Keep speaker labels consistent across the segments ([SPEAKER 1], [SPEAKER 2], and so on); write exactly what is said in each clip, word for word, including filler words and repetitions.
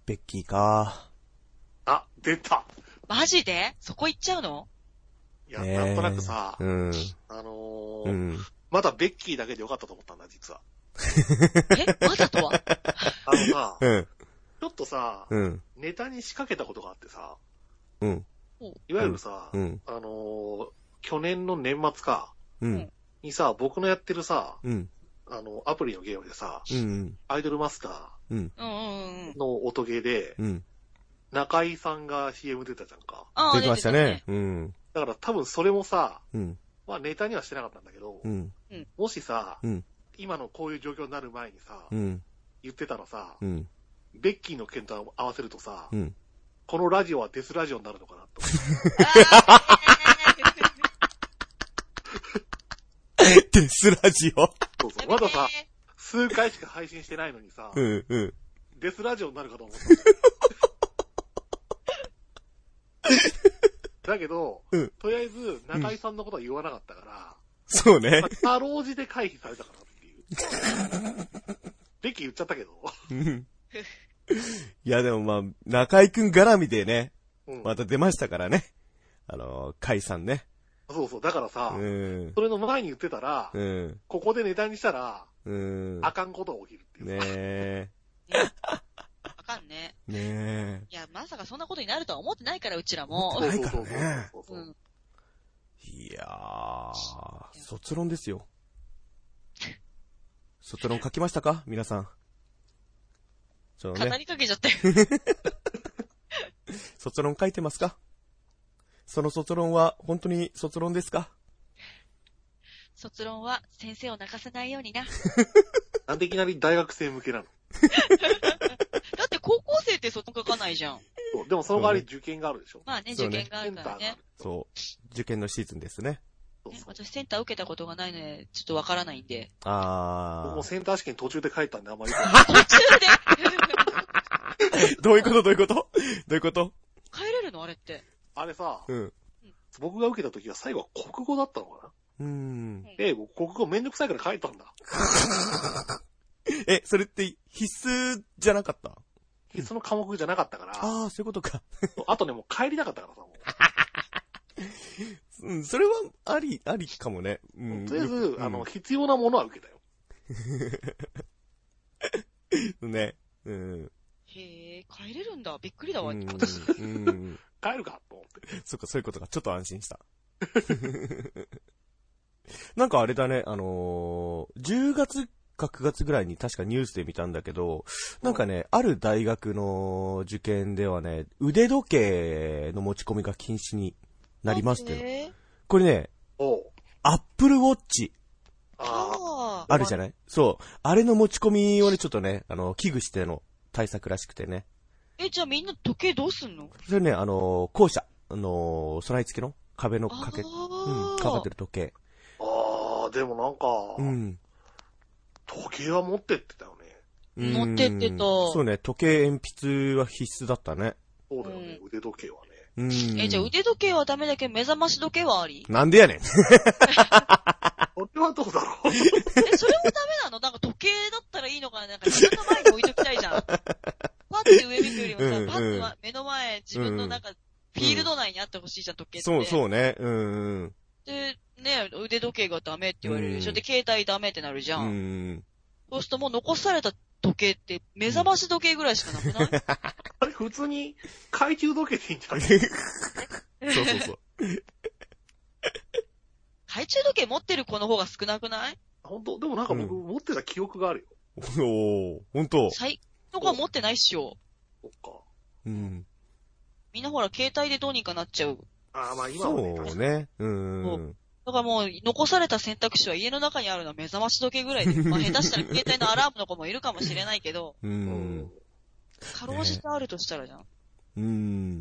[SPEAKER 1] ベッキーか。
[SPEAKER 2] あ、出た。
[SPEAKER 3] マジでそこ行っちゃうの？
[SPEAKER 2] いや、なんとなくさ、
[SPEAKER 1] うん。
[SPEAKER 2] あのー、
[SPEAKER 1] うん。
[SPEAKER 2] まだベッキーだけでよかったと思ったんだ、実は。
[SPEAKER 3] えまだとは
[SPEAKER 2] あのさ、
[SPEAKER 1] うん。
[SPEAKER 2] ちょっとさ、
[SPEAKER 1] うん。
[SPEAKER 2] ネタに仕掛けたことがあってさ、
[SPEAKER 1] うん。
[SPEAKER 2] いわゆるさ、
[SPEAKER 1] うん。
[SPEAKER 2] あのー、去年の年末か、
[SPEAKER 1] うん。
[SPEAKER 2] にさ、僕のやってるさ、
[SPEAKER 1] うん。
[SPEAKER 2] あの、アプリのゲームでさ、
[SPEAKER 1] うん。
[SPEAKER 2] アイドルマスター、
[SPEAKER 1] うん。
[SPEAKER 2] の音ゲーで、
[SPEAKER 1] うん。
[SPEAKER 2] 中井さんが シーエム 出たじゃんか。
[SPEAKER 1] 出てましたね。うん。
[SPEAKER 2] だから多分それもさ、
[SPEAKER 1] うん。
[SPEAKER 2] まあネタにはしてなかったんだけど、
[SPEAKER 1] うん。
[SPEAKER 2] もしさ、
[SPEAKER 1] うん。
[SPEAKER 2] 今のこういう状況になる前にさ、
[SPEAKER 1] うん。
[SPEAKER 2] 言ってたらさ、
[SPEAKER 1] うん。
[SPEAKER 2] ベッキーの件と合わせるとさ、
[SPEAKER 1] うん。
[SPEAKER 2] このラジオはデスラジオになるのかなと。
[SPEAKER 1] デスラジオ
[SPEAKER 2] そうそう。まださ、数回しか配信してないのにさ、
[SPEAKER 1] うんうん。
[SPEAKER 2] デスラジオになるかと思った。だけど、うん、とりあえず中井さんのことは言わなかったから、
[SPEAKER 1] そうね。
[SPEAKER 2] まあ、かろうじて回避されたかなっていう。ベッキー言っちゃったけど。
[SPEAKER 1] いやでもまあ、中井くん絡みでね、
[SPEAKER 2] うん、
[SPEAKER 1] また出ましたからね。あのー、甲斐さんね。
[SPEAKER 2] そうそう、だからさ、
[SPEAKER 1] うん、
[SPEAKER 2] それの前に言ってたら、うん、ここでネタにしたら、うん、あかんことが起きるっていう。
[SPEAKER 1] ねえ。
[SPEAKER 3] あかんね。
[SPEAKER 1] ねえ。
[SPEAKER 3] いや、まさかそんなことになるとは思ってないから、うちらも。
[SPEAKER 1] ないからね。いやー、卒論ですよ。卒論書きましたか皆さん。
[SPEAKER 3] そうね。語りかけちゃったよ。
[SPEAKER 1] 卒論書いてますか？その卒論は本当に卒論ですか？
[SPEAKER 3] 卒論は先生を泣かせないようにな。
[SPEAKER 2] なんでいきなり大学生向けなの？
[SPEAKER 3] だって高校生って卒論書かないじゃん。
[SPEAKER 2] そう、でもその代わり受験があるでしょ。
[SPEAKER 3] まあね、受験があるからね。
[SPEAKER 1] そう、受験のシーズンですね。
[SPEAKER 3] ね、私センター受けたことがないので、ちょっとわからないんで。
[SPEAKER 1] あー。
[SPEAKER 2] 僕もセンター試験途中で帰ったんであんまり。
[SPEAKER 3] 途中
[SPEAKER 1] でどういうことどういうことどういうこと
[SPEAKER 3] 帰れるのあれって。
[SPEAKER 2] あれさ、
[SPEAKER 1] うん。
[SPEAKER 2] 僕が受けた時は最後は国語だったのかな？
[SPEAKER 1] うーん。
[SPEAKER 2] え、僕国語めんどくさいから帰ったんだ。
[SPEAKER 1] え、それって必須じゃなかった？
[SPEAKER 2] 必須の科目じゃなかったから。
[SPEAKER 1] ああ、そういうことか。
[SPEAKER 2] あとね、もう帰りたかったからさ、も
[SPEAKER 1] う。うん、それはあり、ありかもね。
[SPEAKER 2] うん、とりあえず、うん、あの、必要なものは受けたよ。
[SPEAKER 1] ね。うん。
[SPEAKER 3] へえ、帰れるんだ。びっくりだわ、
[SPEAKER 2] 私。うん、帰るかと思って。
[SPEAKER 1] そっか、そういうことか。ちょっと安心した。なんかあれだね、あのー、じゅうがつかくがつぐらいに確かニュースで見たんだけど、なんかね、うん、ある大学の受験ではね、腕時計の持ち込みが禁止になりましてよ。これね、アップルウォッチ。
[SPEAKER 3] あ
[SPEAKER 1] あるじゃない？そう。あれの持ち込みをね、ちょっとね、あの、危惧しての対策らしくてね。
[SPEAKER 3] え、じゃあみんな時計どうすんの？
[SPEAKER 1] それね、あの、校舎、あの、備え付けの壁のかけ、うん、かかってる時計。
[SPEAKER 2] ああ、でもなんか、うん。時計は持ってってたよ
[SPEAKER 3] ね。持ってってた。
[SPEAKER 1] そうね、時計鉛筆は必須だったね。
[SPEAKER 2] そうだよね、うん、腕時計はね。
[SPEAKER 1] うん。
[SPEAKER 3] え、じゃあ腕時計はダメだけど目覚まし時計はあり？
[SPEAKER 1] なんでやねん。
[SPEAKER 2] それはどうだろう。
[SPEAKER 3] え、それもダメなの？なんか時計だったらいいのかな？なんか自分の前に置いときたいじゃん。パッて上見るよりもさ、うんうん、パッて目の前、自分のなんか、フィールド内にあってほしいじゃん、時計って。
[SPEAKER 1] そう、そうね。うんうん。
[SPEAKER 3] で、ね、腕時計がダメって言われるでしょ。うん、で、携帯ダメってなるじゃん。うん、そうするともう残された時計って目覚まし時計ぐらいしかなくない？うん、
[SPEAKER 2] あれ、普通に懐中時計でいいんじゃない？
[SPEAKER 1] そうそうそう。
[SPEAKER 3] 懐中時計持ってる子の方が少なくない？
[SPEAKER 2] 本当？でもなんか僕持ってた記憶があるよ。
[SPEAKER 1] うん、おー、本当。
[SPEAKER 3] 最の子は持ってないっしょ。
[SPEAKER 2] そっか。
[SPEAKER 1] うん。
[SPEAKER 3] みんなほら、携帯でどうにかなっちゃう。
[SPEAKER 2] ああ、まあ今はね。
[SPEAKER 1] そうね。うん。
[SPEAKER 3] だからもう、残された選択肢は家の中にあるのは目覚まし時計ぐらいで、まあ下手したら携帯のアラームの子もいるかもしれないけど、
[SPEAKER 1] うん。
[SPEAKER 3] かろうじてあるとしたらじゃん。
[SPEAKER 1] ね、うん。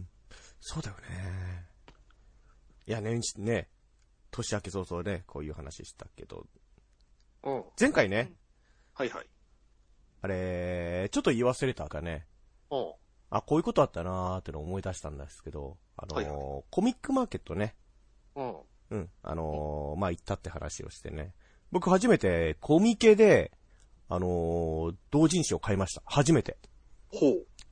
[SPEAKER 1] そうだよね。いやね、ね、年明け早々ね、こういう話したけど、
[SPEAKER 2] うん。
[SPEAKER 1] 前回ね、うん、
[SPEAKER 2] はいはい。
[SPEAKER 1] あれ、ちょっと言い忘れたかね。
[SPEAKER 2] うん。
[SPEAKER 1] あ、こういうことあったなーってのを思い出したんですけど、あのーはいはい、コミックマーケットね。
[SPEAKER 2] うん。
[SPEAKER 1] うん。あのー、まあ、行ったって話をしてね。僕初めてコミケで、あのー、同人誌を買いました。初めて。
[SPEAKER 2] ほう。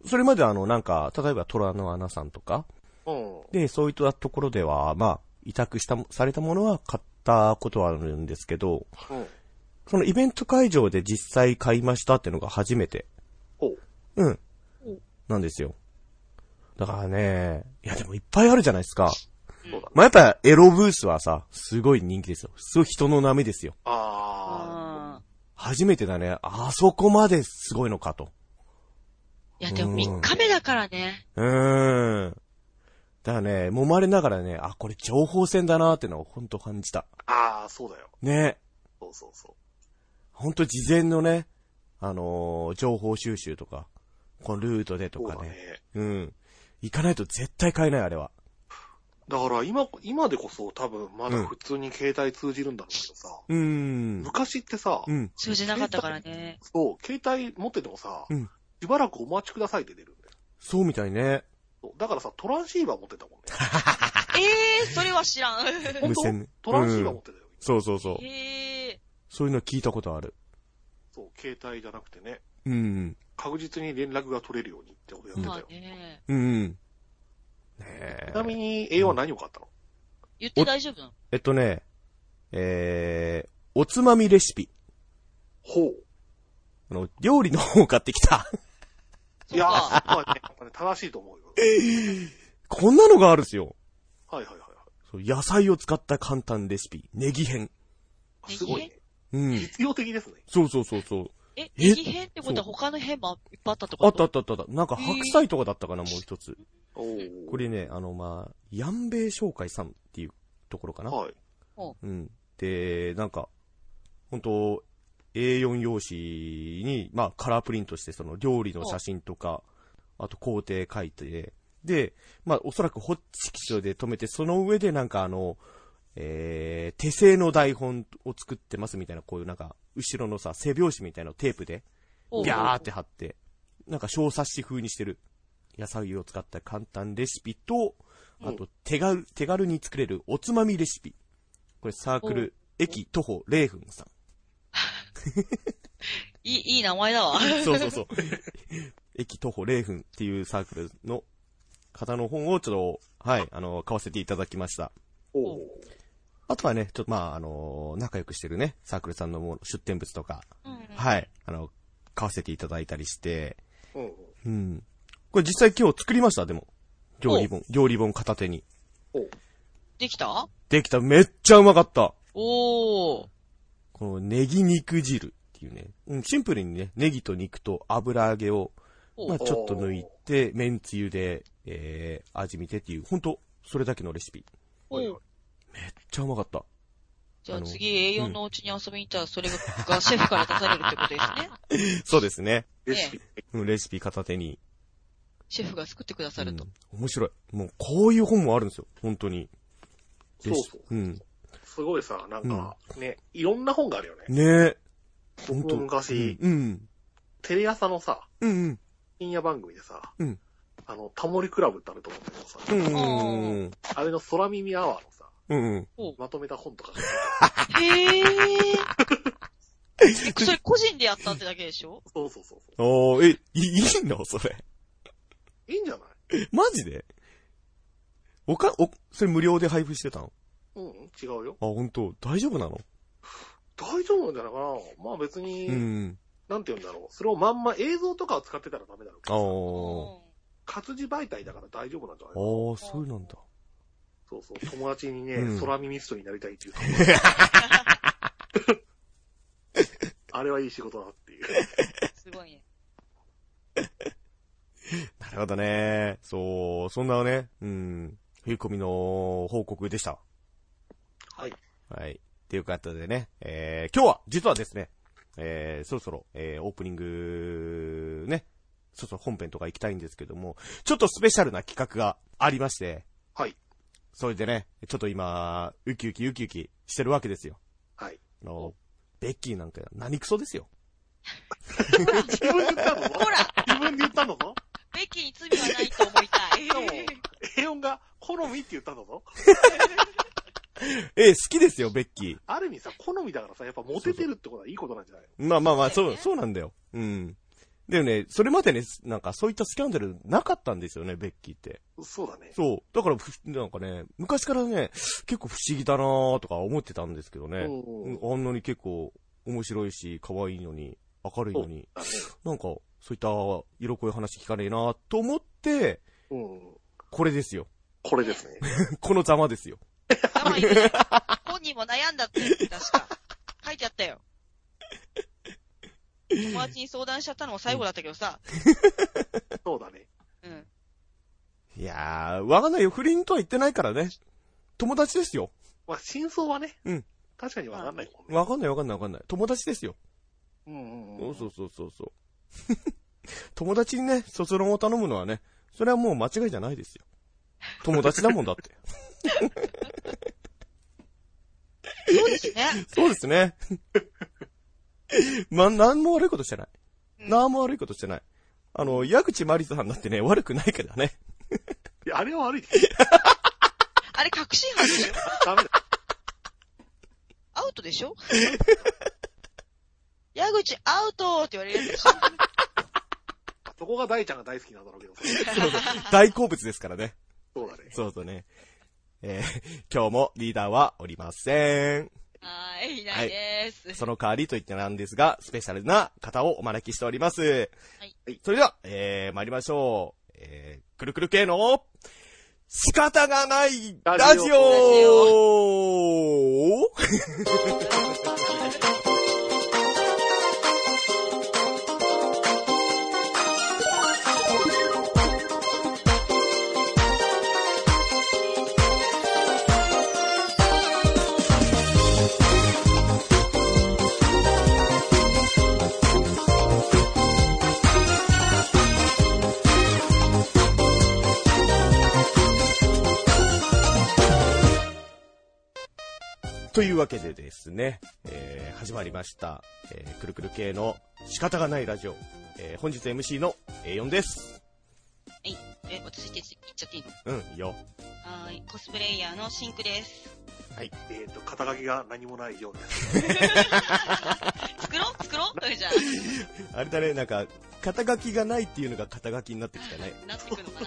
[SPEAKER 1] それまであの、なんか、例えば虎の穴さんとか、
[SPEAKER 2] うん。
[SPEAKER 1] で、そういったところでは、まあ、委託した、されたものは買ったことはあるんですけど、
[SPEAKER 2] うん。
[SPEAKER 1] そのイベント会場で実際買いましたっていうのが初めて。
[SPEAKER 2] ほう。
[SPEAKER 1] うん。なんですよ。だからね、いやでもいっぱいあるじゃないですか。
[SPEAKER 2] そうだね。
[SPEAKER 1] まあ、やっぱエロブースはさ、すごい人気ですよ。すごい人の波ですよ。
[SPEAKER 2] あ
[SPEAKER 3] あ
[SPEAKER 1] 初めてだね。あそこまですごいのかと。
[SPEAKER 3] ー。いや、でもみっかめだからね。
[SPEAKER 1] うーん。だからね、揉まれながらね、あ、これ情報戦だなーってのをほんと感じた。
[SPEAKER 2] あ。ああ、そうだよ。
[SPEAKER 1] ね。
[SPEAKER 2] そうそうそう。
[SPEAKER 1] ほんと事前のね、あのー、情報収集とか、このルートでとかね。
[SPEAKER 2] そうだね。
[SPEAKER 1] うん。行かないと絶対買えない、あれは。
[SPEAKER 2] だから今、今でこそ多分まだ普通に携帯通じるんだろうけどさ、
[SPEAKER 1] うーん。
[SPEAKER 2] 昔ってさ、
[SPEAKER 1] うん。
[SPEAKER 3] 通じなかったからね。
[SPEAKER 2] そう、携帯持っててもさ、
[SPEAKER 1] うん。
[SPEAKER 2] しばらくお待ちくださいって出るんだよ。
[SPEAKER 1] そうみたいね。
[SPEAKER 2] そうだからさ、トランシーバー持ってたもんね。
[SPEAKER 3] ええー、それは知らん。
[SPEAKER 2] 本当
[SPEAKER 1] 無線ね。
[SPEAKER 2] トランシーバー持ってたよ。
[SPEAKER 1] そうそうそう。
[SPEAKER 3] へえ。
[SPEAKER 1] そういうの聞いたことある。
[SPEAKER 2] そう、携帯じゃなくてね、
[SPEAKER 1] うん。
[SPEAKER 2] 確実に連絡が取れるようにってことやってた
[SPEAKER 3] まあ
[SPEAKER 2] よ。
[SPEAKER 3] ね。
[SPEAKER 1] うん。ねえ
[SPEAKER 2] ちなみに エーワン 何を買ったの？
[SPEAKER 3] 言って大丈夫なの？
[SPEAKER 1] えっとね、えー、おつまみレシピ。
[SPEAKER 2] ほう。
[SPEAKER 1] あの、料理の方を買ってきた。
[SPEAKER 2] いやー、
[SPEAKER 3] そうか。
[SPEAKER 2] そこはね、やっぱね、正しいと思うよ。
[SPEAKER 1] こんなのがあるんですよ。
[SPEAKER 2] はいはいはいは
[SPEAKER 1] そう野菜を使った簡単レシピ。ネギ編。
[SPEAKER 2] い。すごいね。
[SPEAKER 1] うん。
[SPEAKER 2] 実用的ですね。
[SPEAKER 1] そうそうそうそう。
[SPEAKER 3] え、
[SPEAKER 1] え
[SPEAKER 3] ネギ編ってことは他の編もいっぱいあったってこと？
[SPEAKER 1] あったあったあった。なんか白菜とかだったかな、もう一つ。
[SPEAKER 2] おー。
[SPEAKER 1] これね、あの、まあ、ヤンベイ商会さんっていうところかな。
[SPEAKER 2] はい。
[SPEAKER 1] うん。で、なんか、ほんと、エーよん 用紙に、まあ、カラープリントして、その料理の写真とか、あと工程書いて、で、まあ、おそらくホッチキスで止めて、その上でなんかあの、えー、手製の台本を作ってますみたいな、こういうなんか、後ろのさ、背拍子みたいなのをテープで、
[SPEAKER 3] おう
[SPEAKER 1] ビャーって貼って、なんか小冊子風にしてる、野菜を使った簡単レシピと、あと手軽、手軽に作れるおつまみレシピ。これサークル、駅徒歩れいふんさん。
[SPEAKER 3] いい、いい名前だわ。
[SPEAKER 1] そうそうそう。駅徒歩れいふんっていうサークルの方の本をちょっと、はい、あの、買わせていただきました。
[SPEAKER 2] おー。
[SPEAKER 1] あとはね、ちょっとまあ、あの、仲良くしてるね、サークルさんのもの出展物とか、
[SPEAKER 3] うんうん、
[SPEAKER 1] はい、あの、買わせていただいたりして、
[SPEAKER 2] うんうん。
[SPEAKER 1] うん。これ実際今日作りました、でも。料理本、料理本片手に。
[SPEAKER 2] おー。
[SPEAKER 3] できた？
[SPEAKER 1] できた、めっちゃうまかった。
[SPEAKER 3] おー。
[SPEAKER 1] このネギ肉汁っていうね、うん、シンプルにね、ネギと肉と油揚げを、まあちょっと抜いて、めんつゆで、えー、味見てっていう、ほんと、それだけのレシピ。
[SPEAKER 3] おー。
[SPEAKER 1] めっちゃうまかった。
[SPEAKER 3] じゃあ次 エーよん のお家に遊びに行ったら、それがシェフから出されるってことですね。
[SPEAKER 1] そうですね。
[SPEAKER 2] レシピ。
[SPEAKER 1] うん、レシピ片手に。
[SPEAKER 3] シェフが作ってくださると。
[SPEAKER 1] うん、面白い。もう、こういう本もあるんですよ。本当に。
[SPEAKER 2] そうそう。
[SPEAKER 1] うん。
[SPEAKER 2] すごいさ、なんか、ね、いろんな本があるよね。
[SPEAKER 1] ねえ。
[SPEAKER 2] 僕も昔、
[SPEAKER 1] うん。
[SPEAKER 2] テレ朝のさ、
[SPEAKER 1] うんうん。
[SPEAKER 2] 深夜番組でさ、
[SPEAKER 1] うん。
[SPEAKER 2] あの、タモリクラブってあると思うんだけどさ、
[SPEAKER 1] うんうん。
[SPEAKER 2] あれの空耳アワーのさ、
[SPEAKER 1] うんうん。
[SPEAKER 2] まとめた本とか
[SPEAKER 3] へー。え、それ個人でやったってだけでしょ？
[SPEAKER 2] そうそうそうそ
[SPEAKER 1] おー、え、いい、いいのそれ。
[SPEAKER 2] う。いいんじゃない？
[SPEAKER 1] マジでおか、お、それ無料で配布してたの？
[SPEAKER 2] うん、違うよ。
[SPEAKER 1] あ、本当大丈夫なの？
[SPEAKER 2] 大丈夫なんじゃないかな。まあ別に、
[SPEAKER 1] うん。
[SPEAKER 2] なんて言うんだろう。それをまんま映像とかを使ってたらダメだろうけ
[SPEAKER 1] あ
[SPEAKER 2] ど
[SPEAKER 1] ー。
[SPEAKER 2] 活字媒体だから大丈夫なんじゃないかな。
[SPEAKER 1] あー、そうなんだ。
[SPEAKER 2] そうそう。友達にね、
[SPEAKER 1] うん
[SPEAKER 2] 空耳ストになりたいっていうとあれはいい仕事だっていう。
[SPEAKER 3] すごいね。
[SPEAKER 1] なるほどね。そう、そんなね、うん、冬込みの報告でした。
[SPEAKER 2] はい。
[SPEAKER 1] はい。っていうことでね、えー、今日は、実はですね、えー、そろそろ、えー、オープニング、ね、そろそろ本編とか行きたいんですけども、ちょっとスペシャルな企画がありまして、
[SPEAKER 2] はい。
[SPEAKER 1] それでね、ちょっと今、ウキウキウキウキしてるわけですよ。
[SPEAKER 2] はい。
[SPEAKER 1] あの、ベッキーなんか何クソですよ。
[SPEAKER 2] 自分で言ったの？
[SPEAKER 3] ほら
[SPEAKER 2] 自分で言ったの？
[SPEAKER 3] ベッキーに罪はないと思いたい。
[SPEAKER 2] しかも、エヨンが好みって言ったんだぞ。
[SPEAKER 1] えー、好きですよ、ベッキー。
[SPEAKER 2] ある意味さ、好みだからさ、やっぱモテてるってことはいいことなんじゃないの？
[SPEAKER 1] まあまあまあ、そう、
[SPEAKER 3] そうだよね
[SPEAKER 1] そうなんだよ。うん。 でもね、それまでね、なんかそういったスキャンダルなかったんですよね、ベッキーって。
[SPEAKER 2] そうだね。
[SPEAKER 1] そう。だから、なんかね、昔からね、結構不思議だなーとか思ってたんですけどね。あんなに結構面白いし、可愛いのに、明るいのに、なんか、そういった色濃い話聞かねえなと思って、うん、これですよ。
[SPEAKER 2] これですね。
[SPEAKER 1] このざまですよ。
[SPEAKER 3] ざまいいね。本人も悩んだって、確か。書いてあったよ。友達に相談しちゃったのも最後だったけどさ。
[SPEAKER 2] そうだね。
[SPEAKER 3] うん。
[SPEAKER 1] いやー、わかんないよ。不倫とは言ってないからね。友達ですよ。
[SPEAKER 2] まあ、真相はね。
[SPEAKER 1] うん。
[SPEAKER 2] 確かにわかんないもんね。
[SPEAKER 1] わかんないわかんないわかんない。友達ですよ。
[SPEAKER 2] うんうんうん。
[SPEAKER 1] そうそうそうそう。友達にね、卒論を頼むのはね、それはもう間違いじゃないですよ。友達だもんだって。
[SPEAKER 3] そうですね。
[SPEAKER 1] そうですね。ま、なんも悪いことしてない。うん、なんも悪いことしてない。あの、矢口まりさんだってね、悪くないからね。
[SPEAKER 2] いや、あれは悪い。
[SPEAKER 3] あれ確信犯でしょ
[SPEAKER 2] ダメだ。
[SPEAKER 3] アウトでしょ矢口アウトって言われるやつでしょ
[SPEAKER 2] そこが大ちゃんが大好きなんだろうけど。
[SPEAKER 1] 大好物ですからね。
[SPEAKER 2] そうだね。
[SPEAKER 1] そうそうね。えー、今日もリーダーはおりません。
[SPEAKER 3] はい、いないです、はい。
[SPEAKER 1] その代わりと言ってなんですが、スペシャルな方をお招きしております。
[SPEAKER 3] はい。
[SPEAKER 1] それでは、えー、参りましょう。えー、くるくる系の仕方がないラジオ、ラジオというわけでですね、えー、始まりました、えー、くるくる系の仕方がないラジオ、えー、本日 エムシー の エーよん です。
[SPEAKER 3] はい、えー、私って言っちゃっていいの？
[SPEAKER 1] うん、いいよ。
[SPEAKER 3] はい、コスプレイヤーのシンクです。
[SPEAKER 1] はい。
[SPEAKER 2] えっ、ー、と、肩書きが何もないようです。
[SPEAKER 3] 作ろう作ろうそれじゃ
[SPEAKER 1] あ。あれだね、なんか、肩書きがないっていうのが肩書きになってきたね。
[SPEAKER 3] なってくるのかな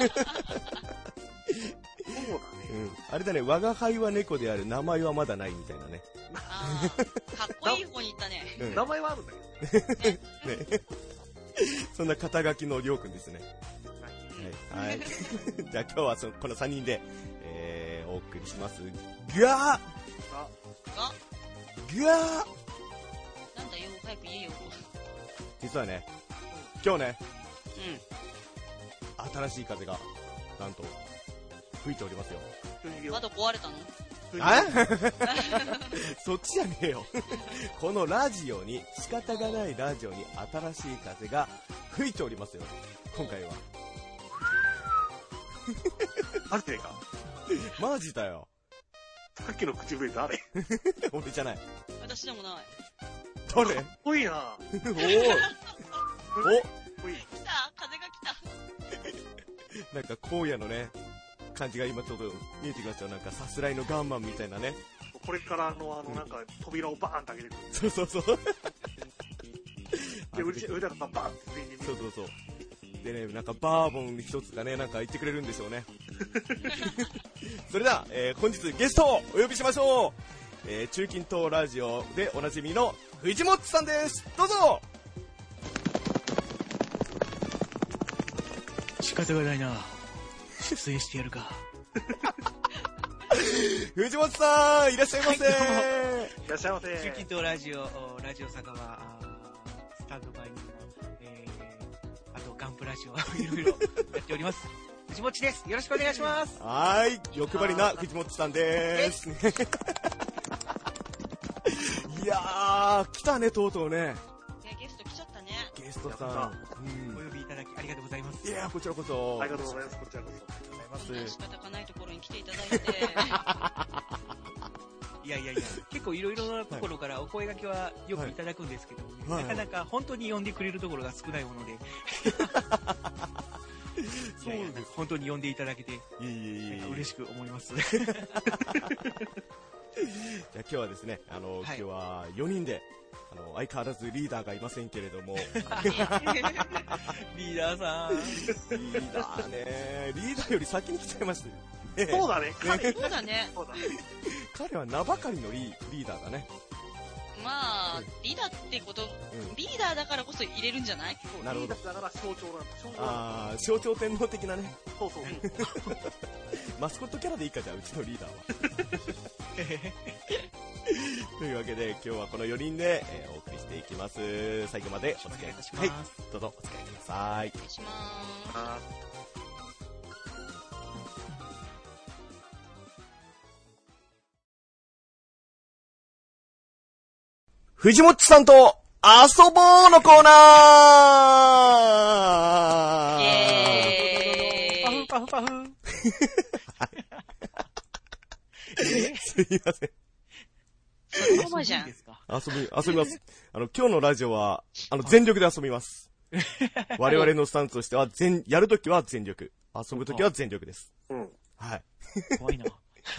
[SPEAKER 1] そうだね。うん。あれだね、我が輩は猫である、名前はまだないみたいなね。
[SPEAKER 3] あー、かっこいい方に行ったね。
[SPEAKER 2] うん、名前はあるんだけどね。
[SPEAKER 1] ね。ねそんな肩書きのりょうくんですね。はい。はい。じゃあ今日はそこのさんにんで、えー、お送りします。がー
[SPEAKER 3] が
[SPEAKER 1] がー
[SPEAKER 3] なんだよ、早く言えよ。
[SPEAKER 1] 実はね、今日ね、
[SPEAKER 3] うん。
[SPEAKER 1] 新しい風が、なんと、吹いておりますよ。
[SPEAKER 3] 窓壊れたの？
[SPEAKER 1] あそっちじゃねえよ。このラジオに、仕方がないラジオに新しい風が吹いておりますよ。今回は。
[SPEAKER 2] マジでか？
[SPEAKER 1] マジだよ。
[SPEAKER 2] さっきの口笛誰？
[SPEAKER 1] 俺じゃない。
[SPEAKER 3] 私でもない。
[SPEAKER 2] 誰？かっこいいな。
[SPEAKER 1] おお。お
[SPEAKER 2] 来た、風
[SPEAKER 3] が来
[SPEAKER 1] た。なんか荒野のね、感じが今ちょっと見えてきましたよ。なんかさすらいのガンマンみたいなね。
[SPEAKER 2] これからあの、あの、なんか扉をバーンと開けてくる。
[SPEAKER 1] そうそうそう。
[SPEAKER 2] で、腕がバーンって上に。
[SPEAKER 1] そうそうそう。でね、なんかバーボン一つがね、なんか言ってくれるんでしょうね。それでは、えー、本日ゲストをお呼びしましょう。えー、中近東ラジオでおなじみの藤本さんです。どうぞ。
[SPEAKER 4] 仕方がないな。出演してやるか。
[SPEAKER 1] 藤本さんいらっしゃいませ。はい、
[SPEAKER 2] いらっしゃいませ。
[SPEAKER 4] 中近東ラジオラジオ酒場スタンドバイにも、えー、あとガンプラジオいろいろやっております。藤本です。よろしくお願いします。
[SPEAKER 1] はい、欲張りな藤本さんです。いやー来たね、とうとうね。
[SPEAKER 3] ゲスト来ちゃったね。
[SPEAKER 1] ゲストさん、
[SPEAKER 4] うん、お呼びいただきありがとうございます。
[SPEAKER 1] いやーこちらこそ
[SPEAKER 2] ありがとうございます。こちらこそありがとうございます。
[SPEAKER 3] そんな仕方がないところに来ていただいて。
[SPEAKER 4] いやいやいや、結構いろいろなところからお声掛けはよくいただくんですけども、ね、はい、なかなか本当に呼んでくれるところが少ないもので。そうです。本当に呼んでいただけて、いやいやいや嬉しく思います。
[SPEAKER 1] じゃあ今日はですね、あの、
[SPEAKER 4] はい、
[SPEAKER 1] 今日はよにんで、あの、相変わらずリーダーがいませんけれども。リー
[SPEAKER 4] ダーさん。
[SPEAKER 1] リーダーね、リーダーより先に来ちゃいましたよ。
[SPEAKER 2] ね、そうだね、彼。
[SPEAKER 3] そうだね。
[SPEAKER 2] そうだね。
[SPEAKER 1] 彼は名ばかりのリリーダーだね。
[SPEAKER 3] まあ、リーダーってこと、うん、リーダーだからこそ入れるんじゃない？
[SPEAKER 1] なるほど。
[SPEAKER 2] リーダーだから象徴なんだ。象徴なんだ。
[SPEAKER 1] ああ、象徴天皇的なね。
[SPEAKER 2] そうそうそう。
[SPEAKER 1] マスコットキャラでいいか、じゃあ、うちのリーダーは。というわけで、今日はこのよにんで、えー、お送りしていきます。最後までお付き合いいたします。はい、どうぞお付き合いください。
[SPEAKER 3] お願いします。
[SPEAKER 1] 藤もっちさんと遊ぼうのコーナー
[SPEAKER 3] イェーイ
[SPEAKER 4] パフパフパフ
[SPEAKER 1] すいません。
[SPEAKER 3] そのままじゃん。
[SPEAKER 1] 遊び、遊びます。あの、今日のラジオは、あの、全力で遊びます。我々のスタンスとしては、全、やるときは全力。遊ぶときは全力です。
[SPEAKER 2] うん。
[SPEAKER 1] はい。
[SPEAKER 4] 怖いな。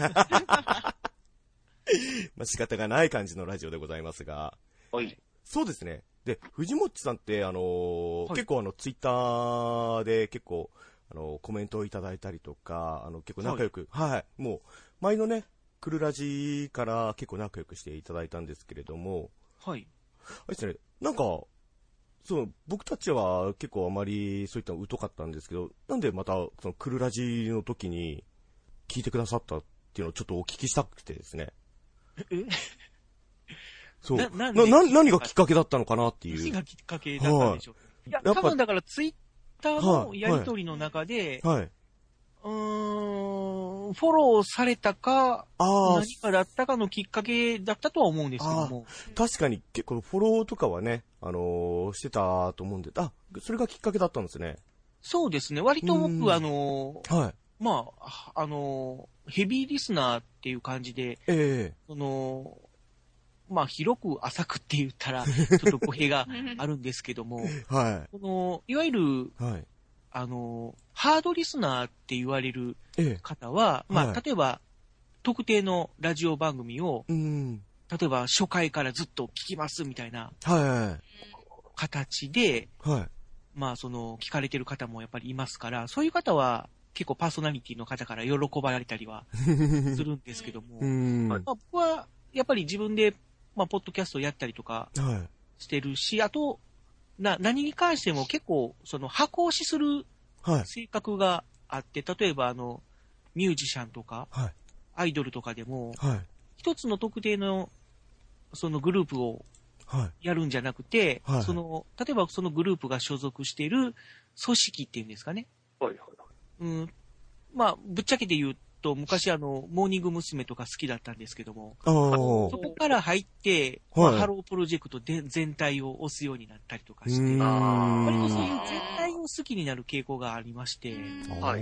[SPEAKER 1] まあ、仕方がない感じのラジオでございますが。
[SPEAKER 2] はい。
[SPEAKER 1] そうですね。で、藤もっちさんって、あのーはい、結構あの、ツイッターで結構、あのー、コメントをいただいたりとか、あの、結構仲良く、はい、はい、もう、前のね、クルラジから結構仲良くしていただいたんですけれども、
[SPEAKER 4] はい。
[SPEAKER 1] あれですね、なんか、そう、僕たちは結構あまりそういったの疎かったんですけど、なんでまた、そのクルラジの時に聞いてくださったっていうのをちょっとお聞きしたくてですね。
[SPEAKER 4] え
[SPEAKER 1] そう。
[SPEAKER 4] な、な、
[SPEAKER 1] な、な、何がきっかけだったのかなっていう。
[SPEAKER 4] 何がきっかけだったんでしょう。はい、いや、多分だからツイッターのやりとりの中で、
[SPEAKER 1] はい。はい、
[SPEAKER 4] うーん、フォローされたか、あ何かだったかのきっかけだったとは思うんですけども。
[SPEAKER 1] 確かに結構フォローとかはね、あのー、してたと思うんで、あ、それがきっかけだったんですね。
[SPEAKER 4] そうですね。割と僕、あの
[SPEAKER 1] ー、はい。
[SPEAKER 4] まあ、あのー、ヘビーリスナーっていう感じで、
[SPEAKER 1] ええー。
[SPEAKER 4] その、まあ、広く浅くって言ったら、ちょっと語弊があるんですけども、
[SPEAKER 1] はい。
[SPEAKER 4] その、いわゆる、
[SPEAKER 1] はい。
[SPEAKER 4] あの、ハードリスナーって言われる方は、
[SPEAKER 1] ええ、
[SPEAKER 4] まあ、
[SPEAKER 1] はい、
[SPEAKER 4] 例えば、特定のラジオ番組を、
[SPEAKER 1] うん、
[SPEAKER 4] 例えば初回からずっと聞きますみたいな、
[SPEAKER 1] はい。
[SPEAKER 4] 形で、
[SPEAKER 1] はい。
[SPEAKER 4] まあ、その、聞かれてる方もやっぱりいますから、そういう方は、結構パーソナリティの方から喜ばれたりはするんですけども、
[SPEAKER 1] うん
[SPEAKER 4] まあ、僕は、やっぱり自分で、まあ、ポッドキャストやったりとかしてるし、はい、あと、な、何に関しても結構、その、箱押しする性格があって、はい、例えば、あの、ミュージシャンとか、はい、アイドルとかでも、はい、一つの特定の、そのグループをやるんじゃなくて、はい、その、例えばそのグループが所属している組織っていうんですかね。
[SPEAKER 2] はいはいはい。
[SPEAKER 4] うん、まあ、ぶっちゃけて言うと、昔あの、モーニング娘。とか好きだったんですけども、そこから入って、はい、まあ、ハロープロジェクトで全体を押すようになったりとかして、割とそういう全体を好きになる傾向がありまして、はい、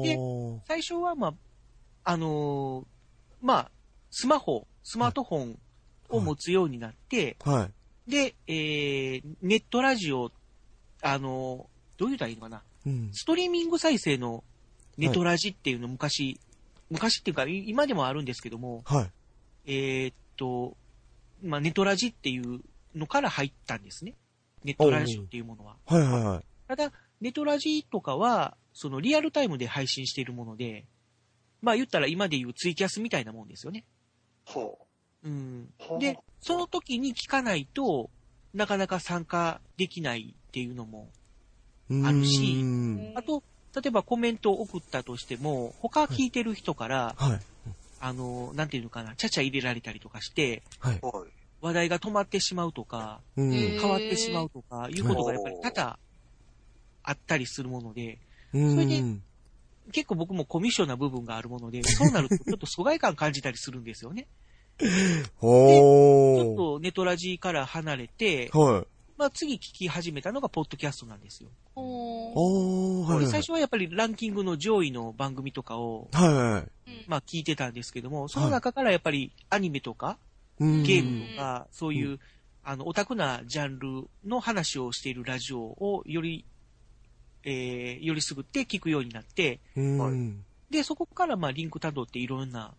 [SPEAKER 4] で、最初はまあ、あのー、まあ、スマホ、スマートフォンを持つようになって、はい、で、えー、ネットラジオ、あのー、どう言うたらいいのかな、うん、ストリーミング再生のネトラジっていうの昔、はい、昔っていうか今でもあるんですけども、はい、えー、っと、まあ、ネトラジっていうのから入ったんですね。ネットラジオっていうものは。はいはいはい。ただ、ネトラジとかは、そのリアルタイムで配信しているもので、まあ言ったら今で言うツイキャスみたいなもんですよね。
[SPEAKER 2] ほ
[SPEAKER 4] う。うん。で、その時に聞かないとなかなか参加できないっていうのもあるし、あと、例えばコメントを送ったとしても、他聞いてる人から、はいはい、あの、なんていうのかな、ちゃちゃ入れられたりとかして、はい、話題が止まってしまうとか、変わってしまうとか、いうことがやっぱり多々あったりするもので、それで、結構僕もコミッションな部分があるもので、そうなるとちょっと疎外感感じたりするんですよね。で、ちょっとネトラジから離れて、はい、まあ次聞き始めたのがポッドキャストなんですよ。おー、はい、最初はやっぱりランキングの上位の番組とかを、はい、まあ聞いてたんですけども、その中からやっぱりアニメとか、ゲームとか、そういう、あの、オタクなジャンルの話をしているラジオをより、えー、よりすぐって聞くようになって、はい、で、そこからまあリンク辿っていろんな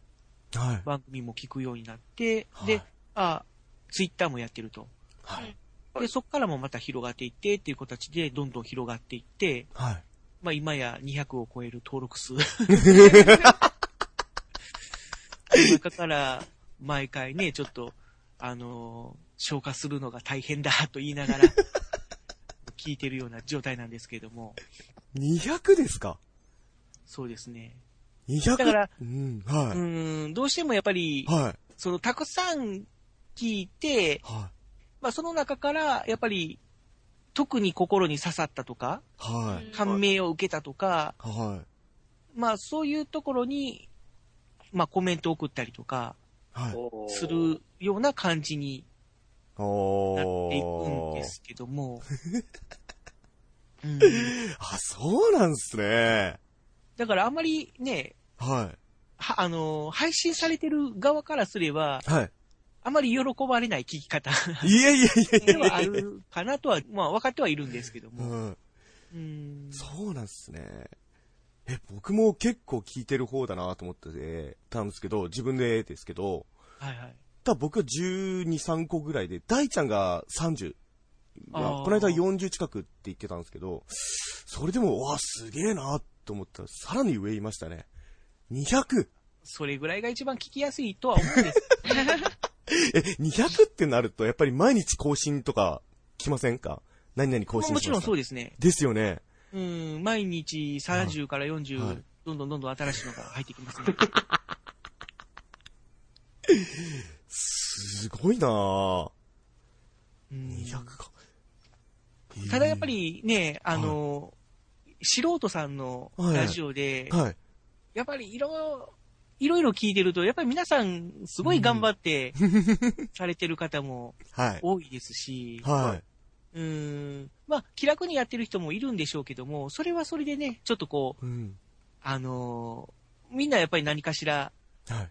[SPEAKER 1] はい。
[SPEAKER 4] 番組も聞くようになって、
[SPEAKER 1] はい
[SPEAKER 4] で、あ、ツイッターもやってると。
[SPEAKER 1] はい。
[SPEAKER 4] で、そこからもまた広がっていってっていう形でどんどん広がっていって、
[SPEAKER 1] はい。
[SPEAKER 4] まあ今やにひゃくを超える登録数。中から毎回ね、ちょっと、あのー、消化するのが大変だと言いながら、聞いてるような状態なんですけれども。
[SPEAKER 1] にひゃくですか？
[SPEAKER 4] そうですね。
[SPEAKER 1] にひゃく？
[SPEAKER 4] だから、
[SPEAKER 1] うん、はい。
[SPEAKER 4] うーん、どうしてもやっぱり、
[SPEAKER 1] はい。
[SPEAKER 4] そのたくさん聞いて、
[SPEAKER 1] はい。
[SPEAKER 4] まあその中からやっぱり特に心に刺さったとか、
[SPEAKER 1] はい。
[SPEAKER 4] 感銘を受けたとか、
[SPEAKER 1] はい。
[SPEAKER 4] まあそういうところに、まあコメントを送ったりとか、
[SPEAKER 1] はい。
[SPEAKER 4] するような感じに
[SPEAKER 1] お
[SPEAKER 4] なっていくんですけども。うん、
[SPEAKER 1] あ、そうなんすね。
[SPEAKER 4] だからあんまりね、
[SPEAKER 1] はい。
[SPEAKER 4] は、あのー、配信されてる側からすれば、
[SPEAKER 1] はい。
[SPEAKER 4] あまり喜ばれない聞き方
[SPEAKER 1] いやいやいやいや
[SPEAKER 4] ではあるかなとは、まあ分かってはいるんですけども。
[SPEAKER 1] うん。
[SPEAKER 4] うん
[SPEAKER 1] そうなんすね。え、僕も結構聞いてる方だなと思っててたんですけど、自分でですけど、
[SPEAKER 4] はいはい。
[SPEAKER 1] ただ僕はじゅうに、さんこぐらいで、大ちゃんがさんじゅう。まあ、
[SPEAKER 4] あー
[SPEAKER 1] この間よんじゅう近くって言ってたんですけど、それでも、わ、すげえなと思ったら、さらに上いましたね。にひゃく!
[SPEAKER 4] それぐらいが一番聞きやすいとは思うんです。
[SPEAKER 1] え、にひゃくってなると、やっぱり毎日更新とか来ませんか？何々更新しました。
[SPEAKER 4] もちろんそうですね。
[SPEAKER 1] ですよね。
[SPEAKER 4] うん、毎日さんじゅうからよんじゅう、
[SPEAKER 1] はい、
[SPEAKER 4] どんどんどんどん新しいのが入ってきますね。
[SPEAKER 1] すごいなぁ。
[SPEAKER 4] うん
[SPEAKER 1] にひゃくか。
[SPEAKER 4] ただやっぱりね、あの、はい、素人さんのラジオで、
[SPEAKER 1] はいはい、
[SPEAKER 4] やっぱりいろ、いろいろ聞いてると、やっぱり皆さんすごい頑張ってされてる方も多いですし、
[SPEAKER 1] はい。
[SPEAKER 4] うーん、まあ気楽にやってる人もいるんでしょうけども、それはそれでね、ちょっとこう、うん、あのー、みんなやっぱり何かしら、はい、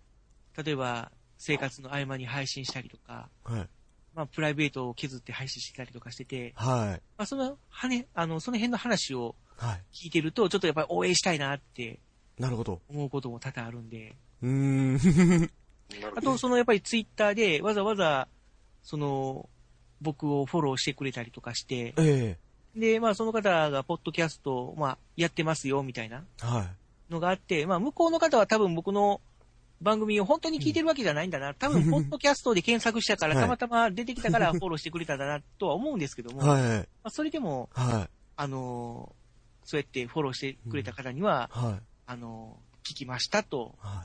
[SPEAKER 4] 例えば生活の合間に配信したりとか、はい、まあプライベートを削って配信したりとかしてて、はい、まあそのはね、あのその辺の話を聞いてると、ちょっとやっぱり応援したいなって。
[SPEAKER 1] なるほど。
[SPEAKER 4] 思うことも多々あるんで。
[SPEAKER 1] うーん。
[SPEAKER 4] あと、そのやっぱりツイッターでわざわざ、その、僕をフォローしてくれたりとかして、ええ、で、まあその方がポッドキャスト、まあやってますよ、みたいな、のがあって、はい、まあ向こうの方は多分僕の番組を本当に聞いてるわけじゃないんだな。多分、ポッドキャストで検索したから、たまたま出てきたからフォローしてくれたんだな、とは思うんですけども、はい、まあそれでも、はい、あの、そうやってフォローしてくれた方には、うんはい、あの、聞きましたと。はい、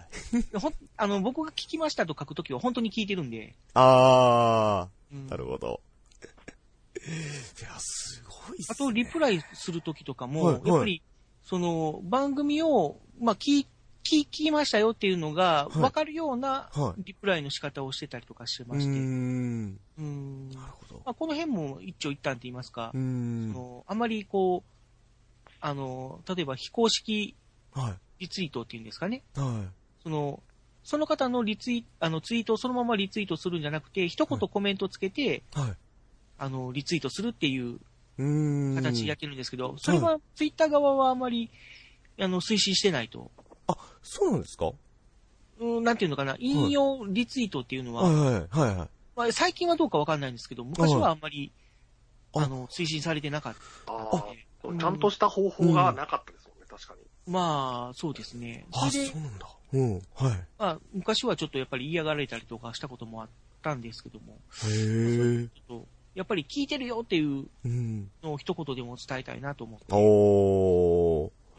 [SPEAKER 4] ほあの僕が聞きましたと書くときは本当に聞いてるんで。
[SPEAKER 1] あー、うん、なるほど。いや、すごいっすね。
[SPEAKER 4] あと、リプライするときとかも、はいはい、やっぱり、その、番組を、まあ、聞、聞、聞きましたよっていうのが、わかるような、リプライの仕方をしてたりとかしてまして。はい、うーん。うーん。なるほど。まあ、この辺も一長一短って言いますか、うーんそのあまりこう、あの、例えば非公式、はい。リツイートっていうんですかね。はい。その、その方のリツイあのツイートをそのままリツイートするんじゃなくて、一言コメントつけて、はい。あの、リツイートするっていう形やってるんですけど、それはツイッター側はあまり、あの、推進してないと。
[SPEAKER 1] あ、そうなんですか？
[SPEAKER 4] うん、なんていうのかな、引用リツイートっていうのは、
[SPEAKER 1] はいはいはいはい。
[SPEAKER 4] まあ、最近はどうかわかんないんですけど、昔はあんまり、はい、あの、推進されてなかった。
[SPEAKER 2] ああ、ちゃんとした方法がなかったですもんね、うん、確かに。
[SPEAKER 4] まあ、そうですね。
[SPEAKER 1] あ、そうなんだ。うん、はい。
[SPEAKER 4] まあ、昔はちょっとやっぱり嫌がられたりとかしたこともあったんですけども。
[SPEAKER 1] へー。
[SPEAKER 4] ちょっとやっぱり聞いてるよっていうのを一言でも伝えたいなと思って。
[SPEAKER 1] おー。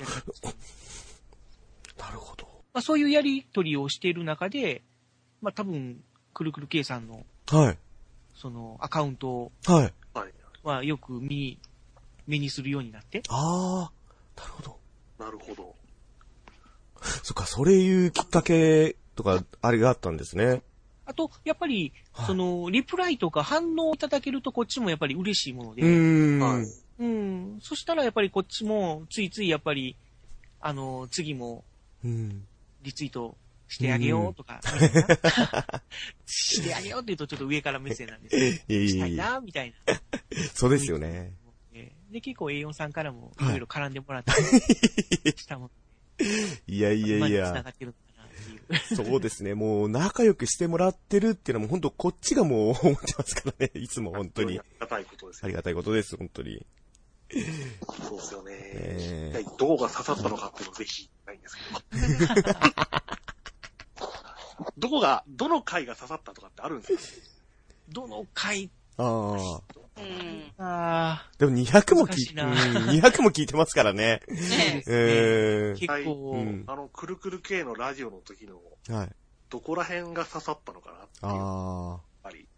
[SPEAKER 1] なるほど。
[SPEAKER 4] まあ、そういうやりとりをしている中で、まあ多分、くるくる K さんの、
[SPEAKER 1] はい。
[SPEAKER 4] そのアカウントを、
[SPEAKER 1] はい。
[SPEAKER 4] まあよく見、目にするようになって。
[SPEAKER 1] あー。なるほど。
[SPEAKER 2] なるほど。
[SPEAKER 1] そっか、それいうきっかけとか、あれがあったんですね。
[SPEAKER 4] あと、やっぱり、はい、その、リプライとか反応いただけるとこっちもやっぱり嬉しいもので。
[SPEAKER 1] うーん。
[SPEAKER 4] はい、うん。そしたらやっぱりこっちも、ついついやっぱり、あの、次も、
[SPEAKER 1] うん。
[SPEAKER 4] リツイートしてあげようとか、してあげようって言うとちょっと上から目線なんですけど、したいな、みたいな。
[SPEAKER 1] そうですよね。
[SPEAKER 4] で、結構 エーよん さんからもいろいろ絡んでもらって、したもん
[SPEAKER 1] で。いやいやいや。
[SPEAKER 4] 繋がってるのかな。 っていう。
[SPEAKER 1] そうですね。もう仲良くしてもらってるっていうのも本当こっちがもう思ってますからね。いつも本当に。
[SPEAKER 2] ありがたいことですよ。
[SPEAKER 1] ありがたいことです、本当に。
[SPEAKER 2] そうですよね。
[SPEAKER 1] えー
[SPEAKER 2] 一体どこが刺さったのかっていうのをぜひ言いたいんですけど。どこが、どの回が刺さったとかってあるんですか？
[SPEAKER 4] どの回
[SPEAKER 1] ああ。
[SPEAKER 3] うん。
[SPEAKER 4] あ
[SPEAKER 1] でもにひゃくも聞い、
[SPEAKER 4] 難しいな
[SPEAKER 1] うん、にひゃくも聞いてますからね。
[SPEAKER 3] ね
[SPEAKER 1] えー
[SPEAKER 4] 結構、
[SPEAKER 1] うん
[SPEAKER 2] あの、くるくる系のラジオの時の、
[SPEAKER 1] はい。
[SPEAKER 2] どこら辺が刺さったのかなっていう。やっ
[SPEAKER 1] あ
[SPEAKER 2] ぱり。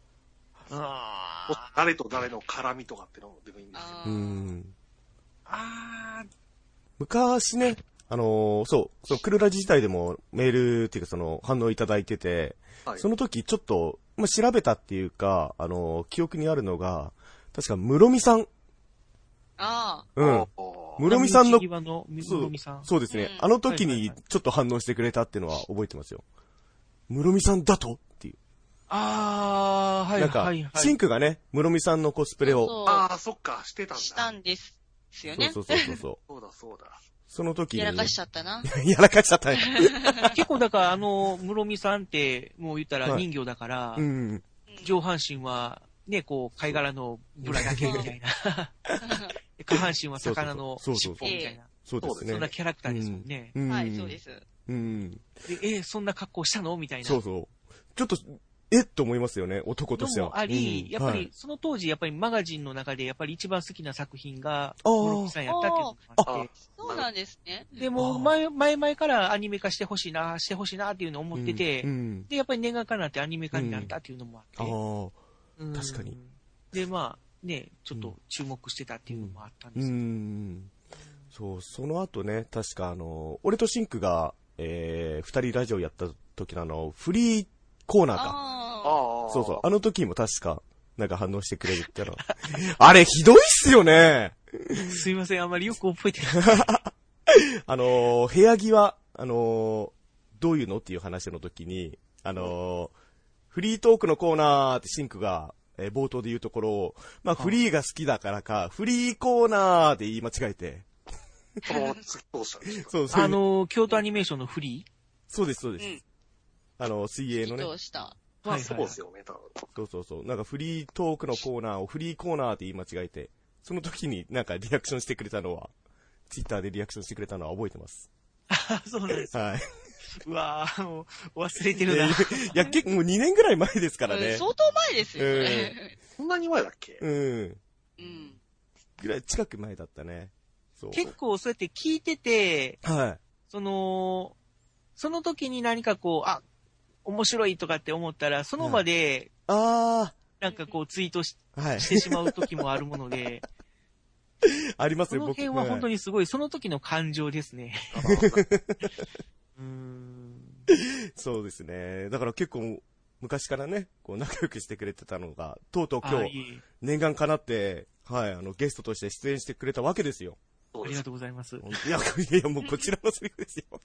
[SPEAKER 4] あ
[SPEAKER 2] 誰と誰の絡みとかってのもでもいいんですよ。
[SPEAKER 1] あ。う
[SPEAKER 3] あー
[SPEAKER 1] ん。
[SPEAKER 4] あ
[SPEAKER 1] 昔ね、あのーそう、そのクルラジ自体でもメールっていうかその反応いただいてて、
[SPEAKER 2] はい。
[SPEAKER 1] その時ちょっと、まあ、調べたっていうか、あのー記憶にあるのが、確か室見さん。
[SPEAKER 3] あ
[SPEAKER 1] うん。
[SPEAKER 2] あー
[SPEAKER 1] 室見さんの、
[SPEAKER 4] 際の室見さん。
[SPEAKER 1] そうですね。
[SPEAKER 3] うん
[SPEAKER 1] あの時に
[SPEAKER 4] はいはいはい
[SPEAKER 1] ちょっと反応してくれたっていうのは覚えてますよ。室見さんだとっていう。
[SPEAKER 4] ああ、はい
[SPEAKER 1] なんか、
[SPEAKER 4] はいはい。
[SPEAKER 1] シンクがね、室見さんのコスプレを、
[SPEAKER 3] そ
[SPEAKER 2] あー、そっか、してたん
[SPEAKER 3] う。
[SPEAKER 2] だ。
[SPEAKER 3] したんです。よね。
[SPEAKER 1] そうそうそうそうそう。
[SPEAKER 2] そうだそうだ。
[SPEAKER 1] その時に。
[SPEAKER 3] やらかしちゃったな。
[SPEAKER 1] やらかしちゃったね。
[SPEAKER 4] 結構だから、あの、室見さんって、もう言ったら人形だから、
[SPEAKER 1] うん。
[SPEAKER 4] 上半身は、ね、こう、貝殻のブラだけみたいな。下半身は魚の
[SPEAKER 1] そうそうそう
[SPEAKER 4] 尻尾みたいな。
[SPEAKER 1] そうですね。
[SPEAKER 4] そんなキャラクターですもんね。
[SPEAKER 1] うん
[SPEAKER 3] はい、そうで。す。
[SPEAKER 1] うん。
[SPEAKER 4] で、えーそんな格好したのみたいな。
[SPEAKER 1] そうそう。ちょっと、えっと思いますよね、男としては。
[SPEAKER 4] のもあり、
[SPEAKER 1] うん
[SPEAKER 4] やっぱり、
[SPEAKER 1] はい
[SPEAKER 4] その当時、やっぱりマガジンの中で、やっぱり一番好きな作品が、
[SPEAKER 1] あー
[SPEAKER 4] 室見さんやったっていうのもあって、
[SPEAKER 3] そうなんですね。
[SPEAKER 4] で、もう前、前々からアニメ化してほしいな、してほしいなっていうのを思ってて、
[SPEAKER 1] うんうん
[SPEAKER 4] で、やっぱり念願かなってアニメ化になったっていうのもあって、
[SPEAKER 1] ああ、
[SPEAKER 4] うん
[SPEAKER 1] 確かに。
[SPEAKER 4] で、まあ、ね、ちょっと注目してたっていうのもあったんで
[SPEAKER 1] う
[SPEAKER 4] すけど、
[SPEAKER 1] ん。そう、その後ね、確かあの、俺とシンクが、えー、二人ラジオやった時のあの、フリーコーナーか。
[SPEAKER 3] あ
[SPEAKER 2] ああ。
[SPEAKER 1] そうそう、あの時も確か、なんか反応してくれるっての。あれ、ひどいっすよね。
[SPEAKER 4] すいません、あまりよく覚えてない。
[SPEAKER 1] あのー、部屋際、あのー、どういうのっていう話の時に、あのー、フリートークのコーナーってシンクが、えー冒頭で言うところを、まあ、フリーが好きだからか、フリーコーナーで言い間違えて。
[SPEAKER 2] そのまま突き通したんですか？
[SPEAKER 1] そうそう。
[SPEAKER 4] あの、京都アニメーションのフリ
[SPEAKER 1] そうです、そうです。
[SPEAKER 3] うん
[SPEAKER 1] あの、水泳のね
[SPEAKER 3] ど。うした。
[SPEAKER 2] まあ、
[SPEAKER 4] はいはい
[SPEAKER 2] そうですよね、多分。
[SPEAKER 1] そうそうそう。なんかフリートークのコーナーをフリーコーナーって言い間違えて、その時になんかリアクションしてくれたのは、ツイッターでリアクションしてくれたのは覚えてます。
[SPEAKER 4] ー。あ、そうなんです。
[SPEAKER 1] はい。
[SPEAKER 4] うわぁ、もう忘れて
[SPEAKER 1] い
[SPEAKER 4] るな。
[SPEAKER 1] や、いや結構もうにねんぐらい前ですからね。
[SPEAKER 3] うん相当前ですよね。
[SPEAKER 2] そんなに前だっけ？
[SPEAKER 1] うん。
[SPEAKER 3] うん。
[SPEAKER 1] ぐらい近く前だったね。そう。
[SPEAKER 4] 結構そうやって聞いてて、
[SPEAKER 1] はい。
[SPEAKER 4] その、その時に何かこう、あ、面白いとかって思ったら、その場で、
[SPEAKER 1] あ
[SPEAKER 4] なんかこうツイートし
[SPEAKER 1] ー。はい。
[SPEAKER 4] してしまう時もあるもので、
[SPEAKER 1] ありますよ、
[SPEAKER 4] その
[SPEAKER 1] 僕。
[SPEAKER 4] 辺は本当
[SPEAKER 1] に。
[SPEAKER 4] にすごい、その時の感情ですね。うーん。
[SPEAKER 1] そうですね。だから結構、昔からね、こう仲良くしてくれてたのが、とうとう今
[SPEAKER 4] あ、
[SPEAKER 1] 日、
[SPEAKER 4] いえいえ
[SPEAKER 1] 念願かなって、はい、あの、ゲストとして出演してくれたわけですよ。
[SPEAKER 2] そうです
[SPEAKER 4] ありがとうございます。
[SPEAKER 1] 本当いや、いやいや、もうこちらのセリフですよ。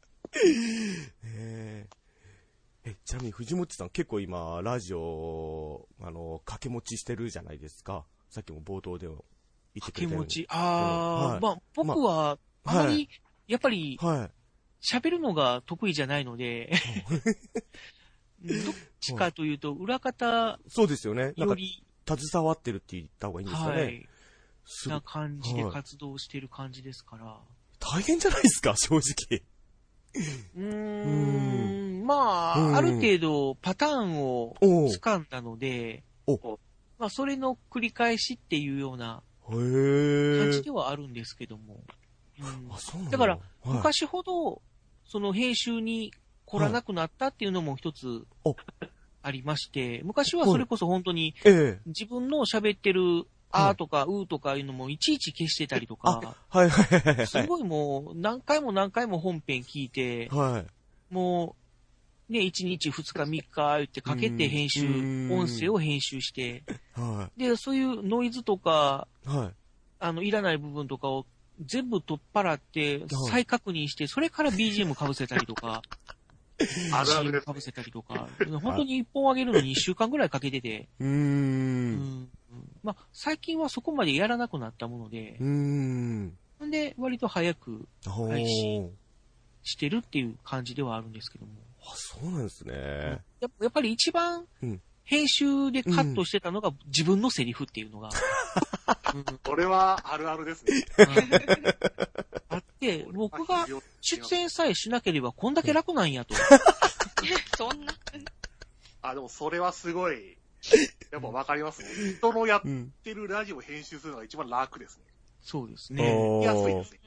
[SPEAKER 1] ええ、ちなみに藤本さん結構今、ラジオ、あの、掛け持ちしてるじゃないですか。さっきも冒頭でも言ってくれたように。
[SPEAKER 4] 掛け持ち。ああ、
[SPEAKER 1] はい
[SPEAKER 4] まあ、僕は、あまり、やっぱり、
[SPEAKER 1] はい。
[SPEAKER 4] 喋るのが得意じゃないので、どっちかというと、裏方
[SPEAKER 1] そうですよね。なんか、
[SPEAKER 4] より、
[SPEAKER 1] 携わってるって言った方がいいんですかね。
[SPEAKER 4] はい、
[SPEAKER 1] すご
[SPEAKER 4] ない感じで活動してる感じですから。
[SPEAKER 1] 大変じゃないですか、正直。
[SPEAKER 4] うーん、ま
[SPEAKER 1] うん
[SPEAKER 4] あ、ある程度パターンを
[SPEAKER 1] おう
[SPEAKER 4] 掴んだので
[SPEAKER 1] お、
[SPEAKER 4] まあ、それの繰り返しっていうような
[SPEAKER 1] へえ。
[SPEAKER 4] 感じではあるんですけども。うん
[SPEAKER 1] あ、そうなん
[SPEAKER 4] だから、
[SPEAKER 1] はい、
[SPEAKER 4] 昔ほど、その編集に来らなくなったっていうのも一つ
[SPEAKER 1] お
[SPEAKER 4] ありまして、昔はそれこそ本当に
[SPEAKER 1] ええ。
[SPEAKER 4] 自分の喋ってるあーとかうーとかいうのもいちいち消してたりとか、
[SPEAKER 1] はいはいはいはい。
[SPEAKER 4] すごいもう何回も何回も本編聞いて、
[SPEAKER 1] はい。
[SPEAKER 4] もうね、いちにちふつかみっか言ってかけて編集、
[SPEAKER 1] うん
[SPEAKER 4] 音声を編集して、
[SPEAKER 1] は
[SPEAKER 4] で、そういうノイズとか、
[SPEAKER 1] い。はい。
[SPEAKER 4] あの、いらない部分とかを全部取っ払って、再確認して、それから ビージーエム 被せたりとか、
[SPEAKER 2] あるある
[SPEAKER 4] シーエム
[SPEAKER 2] です
[SPEAKER 4] 被せたりとか、本当に一本上げるのにいっしゅうかんぐらいかけてて、
[SPEAKER 1] うー。
[SPEAKER 4] うんんまあ、最近はそこまでやらなくなったもので
[SPEAKER 1] うー、ん。
[SPEAKER 4] んで、割と早く
[SPEAKER 1] ほ
[SPEAKER 4] 配信してるっていう感じではあるんですけども。
[SPEAKER 1] あ、そうなんですね。
[SPEAKER 4] ややっぱり一番、編集でカットしてたのが自分のセリフっていうのが。
[SPEAKER 2] うん、これはあるあるですね。
[SPEAKER 4] あって、僕が出演さえしなければこんだけ楽なんやと。
[SPEAKER 3] そんな。あ、
[SPEAKER 2] でもそれはすごい、やっぱわかりますね。人のやってるラジオを編集するのが一番楽ですね。
[SPEAKER 4] そうですね。
[SPEAKER 2] 安いです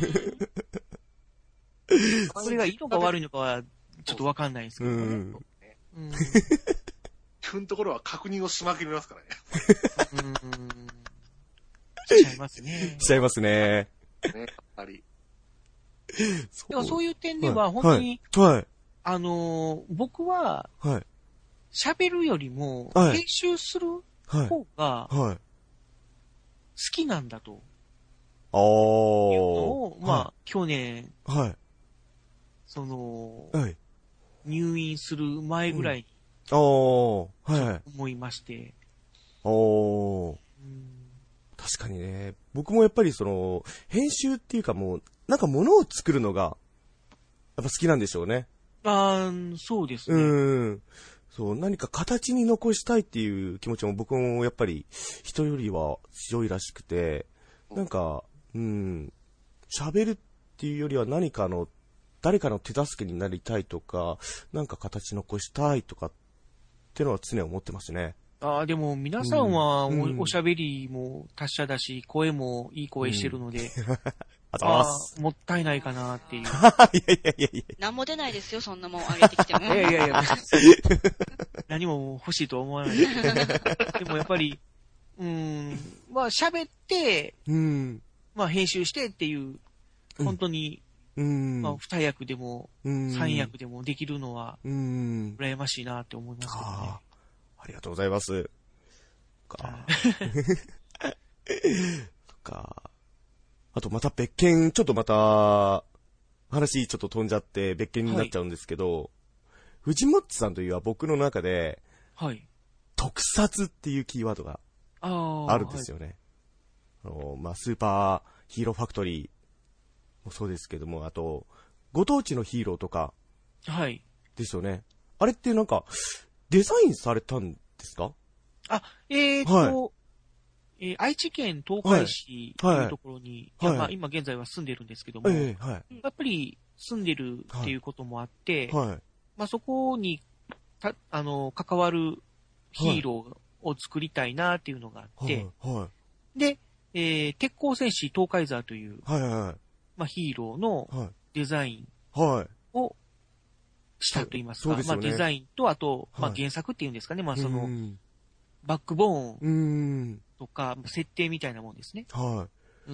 [SPEAKER 4] ね。それがいいのか悪いのかはちょっとわかんないですけどね。うん。
[SPEAKER 2] そういうところは確認をしまくりますからね。
[SPEAKER 4] うん。しちゃいますね。
[SPEAKER 1] しちゃいますね。
[SPEAKER 2] ね、やっぱり。
[SPEAKER 4] でもそういう点では、本当に、はいはい、あのー、僕は、喋、はい、るよりも、編集する方が、好きなんだと。ああ。いうのを、まあ、はい、去年、はい、その、はい、入院する前ぐらいに、うん、おはい、思いまして。
[SPEAKER 1] おー。確かにね。僕もやっぱりその、編集っていうかもう、なんか物を作るのが、やっぱ好きなんでしょうね。
[SPEAKER 4] ああ、そうですね。
[SPEAKER 1] うん。そう、何か形に残したいっていう気持ちも僕もやっぱり人よりは強いらしくて、なんか、うん、喋るっていうよりは何かの、誰かの手助けになりたいとか、なんか形残したいとかっていうのは常に思ってますね。
[SPEAKER 4] ああ、でも皆さんはお、うん、おしゃべりも達者だし、声もいい声してるので、うん、ああ、もったいないかなっていう。いや
[SPEAKER 1] いやいやいや。
[SPEAKER 3] 何も出ないですよ、そんなもん上げてきても。
[SPEAKER 4] いやいやいや。何も欲しいとは思わない。でもやっぱり、うーん、まあ喋って、うん、まあ編集してっていう、本当に、うん、まあ二役でも、うん、三役でもできるのは、うん、羨ましいなって思いますけどね。
[SPEAKER 1] ありがとうございます。か。か。あとまた別件、ちょっとまた、話ちょっと飛んじゃって別件になっちゃうんですけど、はい、藤本さんというのは僕の中で、はい。特撮っていうキーワードがあるんですよね。あ、はい、あの、まあ、スーパーヒーローファクトリーもそうですけども、あと、ご当地のヒーローとか、はい。ですよね。あれってなんか、デザインされたんですか？
[SPEAKER 4] あ、えーと、はい、えー、愛知県東海市というところに、はいはい、まあ、今現在は住んでるんですけども、えーはい、やっぱり住んでるっていうこともあって、はいはい、まあ、そこにたあの関わるヒーローを作りたいなっていうのがあって、はいはい、で、えー、鉄鋼戦士東海座という、はいはいはい、まあ、ヒーローのデザインをしたと言いますか、はいすね、まあ、デザインと、あと、まあ、原作っていうんですかね、まあ、その、バックボーンとか、設定みたいなもんですね。はい。うん。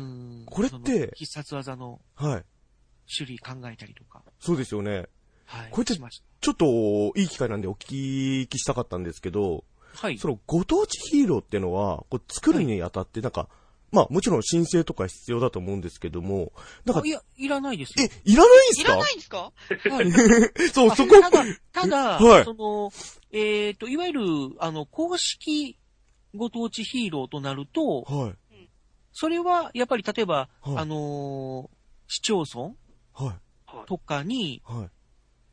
[SPEAKER 4] これって、必殺技の種類考えたりとか。
[SPEAKER 1] そうですよね。はい。これって、ちょっといい機会なんでお聞きしたかったんですけど、はい。そのご当地ヒーローってのは、こう作るにあたって、なんか、はい、まあもちろん申請とか必要だと思うんですけども、
[SPEAKER 4] なんかいや、いらないですよ。
[SPEAKER 1] え、いらないんですか？
[SPEAKER 3] いらないんですか？
[SPEAKER 1] はい。そう、そこ。
[SPEAKER 4] ただ、ただ、はい、その、えっと、いわゆる、あの、公式ご当地ヒーローとなると、はい。それは、やっぱり例えば、はい、あのー、市町村はい。とかに、はい。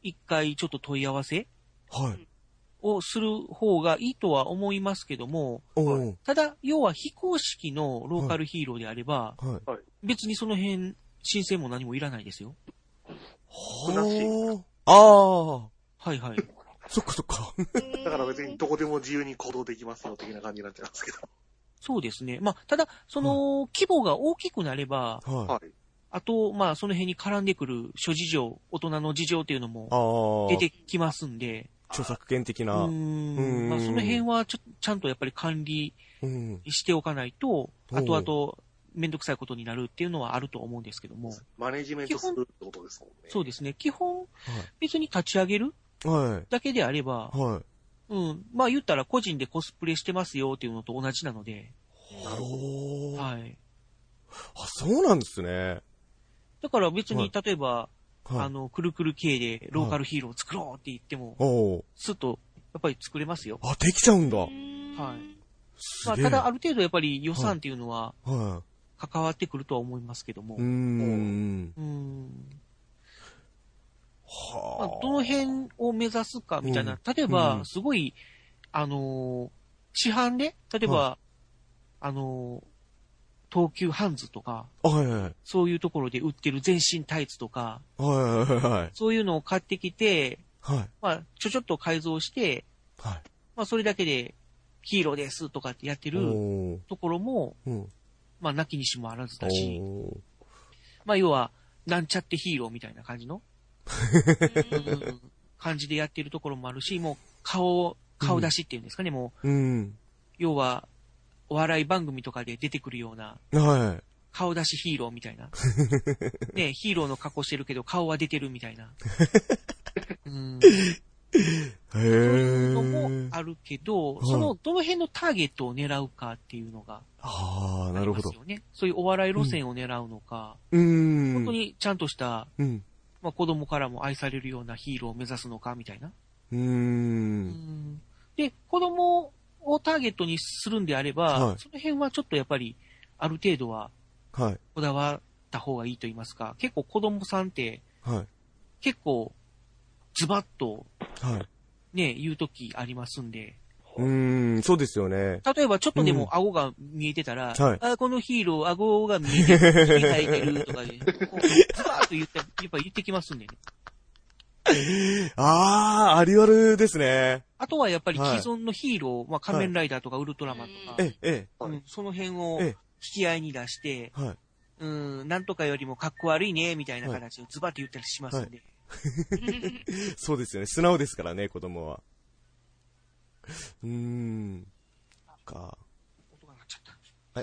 [SPEAKER 4] 一回ちょっと問い合わせはい。をする方がいいとは思いますけども、ただ、要は非公式のローカルヒーローであれば、はいはい、別にその辺、申請も何もいらないですよ。
[SPEAKER 2] は
[SPEAKER 1] あ。ああ。
[SPEAKER 4] はいはい。
[SPEAKER 1] そっかそっか。
[SPEAKER 2] だから別にどこでも自由に行動できますよ、的な感じになっちゃいますけど。
[SPEAKER 4] そうですね。まあ、ただ、その、はい、規模が大きくなれば、はい、あと、まあ、その辺に絡んでくる諸事情、大人の事情っていうのも出てきますんで、
[SPEAKER 1] 著作権的な。
[SPEAKER 4] うん。まあ、その辺はちょ、ちゃんとやっぱり管理しておかないと、後々めんどくさいことになるっていうのはあると思うんですけども。
[SPEAKER 2] マネジメントするってことですもんね。
[SPEAKER 4] そうですね。基本、はい、別に立ち上げるだけであれば、はい、うん。まあ言ったら個人でコスプレしてますよっていうのと同じなので。
[SPEAKER 1] なるほど。
[SPEAKER 4] はい。
[SPEAKER 1] あ、そうなんですね。
[SPEAKER 4] だから別に、例えば、はい、あの、くるくる系でローカルヒーローを作ろうって言っても、はい、すっと、やっぱり作れますよ。
[SPEAKER 1] あ、できちゃうんだ。はい。
[SPEAKER 4] まあ、ただ、ある程度やっぱり予算っていうのは、関わってくるとは思いますけども。はい、うーん。うーん。
[SPEAKER 1] はあ。
[SPEAKER 4] まあ、どの辺を目指すかみたいな。うん、例えば、うん、すごい、あのー、市販で、例えば、はい、あのー、東急ハンズとか、
[SPEAKER 1] はいはい、
[SPEAKER 4] そういうところで売ってる全身タイツとか、
[SPEAKER 1] はいはいはい、
[SPEAKER 4] そういうのを買ってきて、
[SPEAKER 1] はい、
[SPEAKER 4] まあ、ちょちょっと改造して、
[SPEAKER 1] はい、
[SPEAKER 4] まあ、それだけでヒーローですとかってやってるところも、うん、まあ、なきにしもあらずだし、まあ、要は、なんちゃってヒーローみたいな感じの、うん、感じでやってるところもあるし、もう顔、顔出しっていうんですかね、うん、もう、うん、要は、お笑い番組とかで出てくるような、
[SPEAKER 1] はい、
[SPEAKER 4] 顔出しヒーローみたいな。ね、ヒーローの格好してるけど顔は出てるみたいな。うん、
[SPEAKER 1] へ
[SPEAKER 4] そういうのもあるけど、はい、その、どの辺のターゲットを狙うかっていうのが、
[SPEAKER 1] ああ、なるほど。
[SPEAKER 4] そういうお笑い路線を狙うのか、
[SPEAKER 1] うん、
[SPEAKER 4] 本当にちゃんとした、
[SPEAKER 1] うん、
[SPEAKER 4] まあ、子供からも愛されるようなヒーローを目指すのかみたいな。
[SPEAKER 1] うーん
[SPEAKER 4] うんで、子供をターゲットにするんであれば、はい、その辺はちょっとやっぱり、ある程度は、
[SPEAKER 1] はい。
[SPEAKER 4] こだわった方がいいと言いますか、結構子供さんって、
[SPEAKER 1] はい。
[SPEAKER 4] 結構、ズバッと、
[SPEAKER 1] はい。
[SPEAKER 4] ね、言うときありますんで。
[SPEAKER 1] うーん、そうですよね。
[SPEAKER 4] 例えばちょっとでも顎が見えてたら、
[SPEAKER 1] うん、はい。
[SPEAKER 4] あ、このヒーロー、顎が見えてる、ひげ生えてるとかで、こうズバッと言って、やっぱ言ってきますんでね。
[SPEAKER 1] あー、あるあるですね。
[SPEAKER 4] あとはやっぱり既存のヒーロー、はい、まあ仮面ライダーとかウルトラマンとか、
[SPEAKER 1] ええ、え
[SPEAKER 4] うん、その辺を引き合いに出して、
[SPEAKER 1] はい、
[SPEAKER 4] うん、なんとかよりもかっこ悪いね、みたいな形をズバッと言ったりしますんで。
[SPEAKER 1] はい、そうですよね。素直ですからね、子供は。うーん。か。
[SPEAKER 4] 音が鳴っちゃった。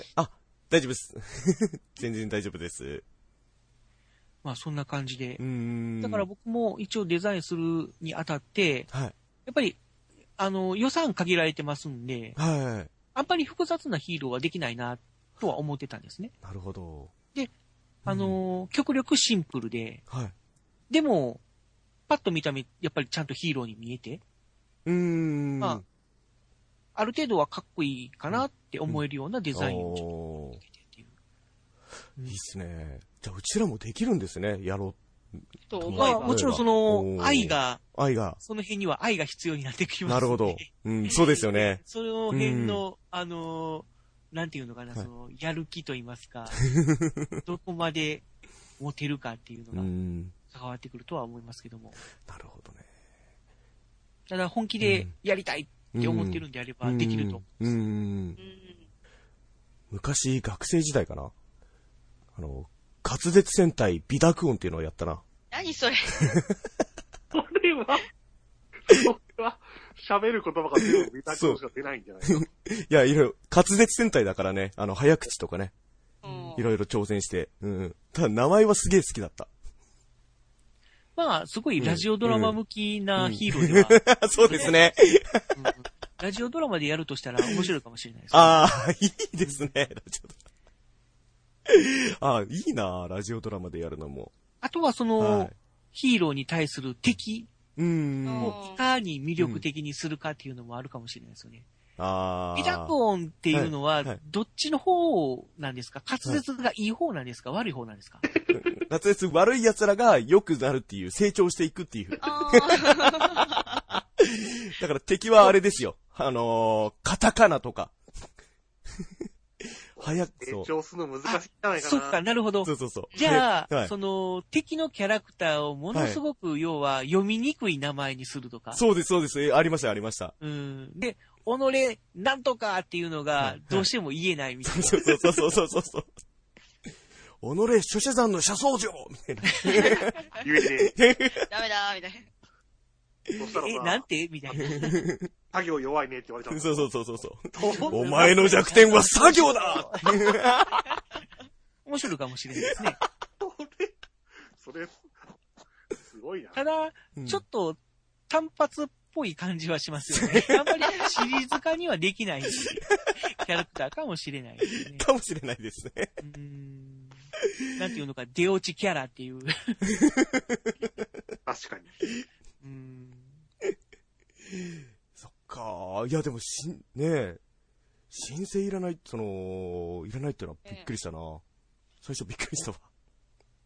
[SPEAKER 1] はい、あ、大丈夫です。全然大丈夫です。
[SPEAKER 4] まあそんな感じで。
[SPEAKER 1] うーん
[SPEAKER 4] だから僕も一応デザインするにあたって、
[SPEAKER 1] はい、
[SPEAKER 4] やっぱり、あの、予算限られてますんで、
[SPEAKER 1] はい、
[SPEAKER 4] あんまり複雑なヒーローはできないな、とは思ってたんですね。
[SPEAKER 1] なるほど。
[SPEAKER 4] で、あの、うん、極力シンプルで、
[SPEAKER 1] はい、
[SPEAKER 4] でも、パッと見た目、やっぱりちゃんとヒーローに見えて、
[SPEAKER 1] うーん。
[SPEAKER 4] まあ、ある程度はかっこいいかなって思えるようなデザインをちょっとつけてっていう。
[SPEAKER 1] うん、いいっすね。じゃあ、うちらもできるんですね、やろう。
[SPEAKER 4] と思えば。まあ、もちろんその、愛が、
[SPEAKER 1] 愛が、
[SPEAKER 4] その辺には愛が必要になってきます、ね。
[SPEAKER 1] なるほど。うん、そうですよね。
[SPEAKER 4] その辺の、うん、あの、なんていうのかな、はい、その、やる気と言いますか、どこまで持てるかっていうのが、関わってくるとは思いますけども。
[SPEAKER 1] なるほどね。
[SPEAKER 4] ただ、本気でやりたいって思ってるんであれば、できると思います。
[SPEAKER 1] うんうん、昔、学生時代かな。あの、滑舌戦隊美濁音っていうのをやったな。
[SPEAKER 3] 何それ
[SPEAKER 2] それは、それは、喋る言葉が全部美濁音しか出ないんじゃないのい
[SPEAKER 1] や、いろいろ、滑舌戦隊だからね、あの、早口とかね、いろいろ挑戦して、うん。ただ、名前はすげえ好きだった。
[SPEAKER 4] まあ、すごいラジオドラマ向きなヒーローでは、
[SPEAKER 1] うんうん、そうですね、
[SPEAKER 4] うん。ラジオドラマでやるとしたら面白いかもしれないです、ね。
[SPEAKER 1] ああ、いいですね、ラジオドラマ。ああ、いいな、ラジオドラマでやるのも。
[SPEAKER 4] あとはその、はい、ヒーローに対する敵をいかに魅力的にするかっていうのもあるかもしれないですよね。
[SPEAKER 1] ああ。
[SPEAKER 4] 美濁音っていうのは、どっちの方なんですか？滑舌がいい方なんですか？悪い方なんですか？
[SPEAKER 1] 滑舌悪い奴らが良くなるっていう、成長していくっていう。だから敵はあれですよ。あのー、カタカナとか。早く
[SPEAKER 2] 成長するの難しいんじゃないかな。
[SPEAKER 4] そっか、なるほど。
[SPEAKER 1] そうそうそう。
[SPEAKER 4] じゃあ、はい、その、敵のキャラクターをものすごく、要は、読みにくい名前にするとか。
[SPEAKER 1] そうです、そうです。ありました、ありました。
[SPEAKER 4] うん。で、己、なんとかっていうのが、どうしても言えないみたいな。
[SPEAKER 1] そうそうそうそうそうそう。己、諸社山の社僧城みたいな。
[SPEAKER 2] 言えね
[SPEAKER 3] え。ダメだー、みたいな。
[SPEAKER 2] そしたら
[SPEAKER 4] え、なんてみたいな。
[SPEAKER 2] 作業弱いねって言われた。
[SPEAKER 1] そうそうそうそうそう。お前の弱点は作業だ
[SPEAKER 4] 面白いかもしれないですね。
[SPEAKER 2] それ、すごいな。
[SPEAKER 4] ただ、うん、ちょっと単発っぽい感じはしますよね。あんまりシリーズ化にはできないキャラクターかもしれないですね。
[SPEAKER 1] かもしれないですね。
[SPEAKER 4] うーん、なんていうのか、出落ちキャラっていう。
[SPEAKER 2] 確かに。
[SPEAKER 4] うーん、
[SPEAKER 1] そっか。いやでもしん、ねえ、申請いらない、その、いらないってのはびっくりしたな。ええ、最初びっくりしたわ。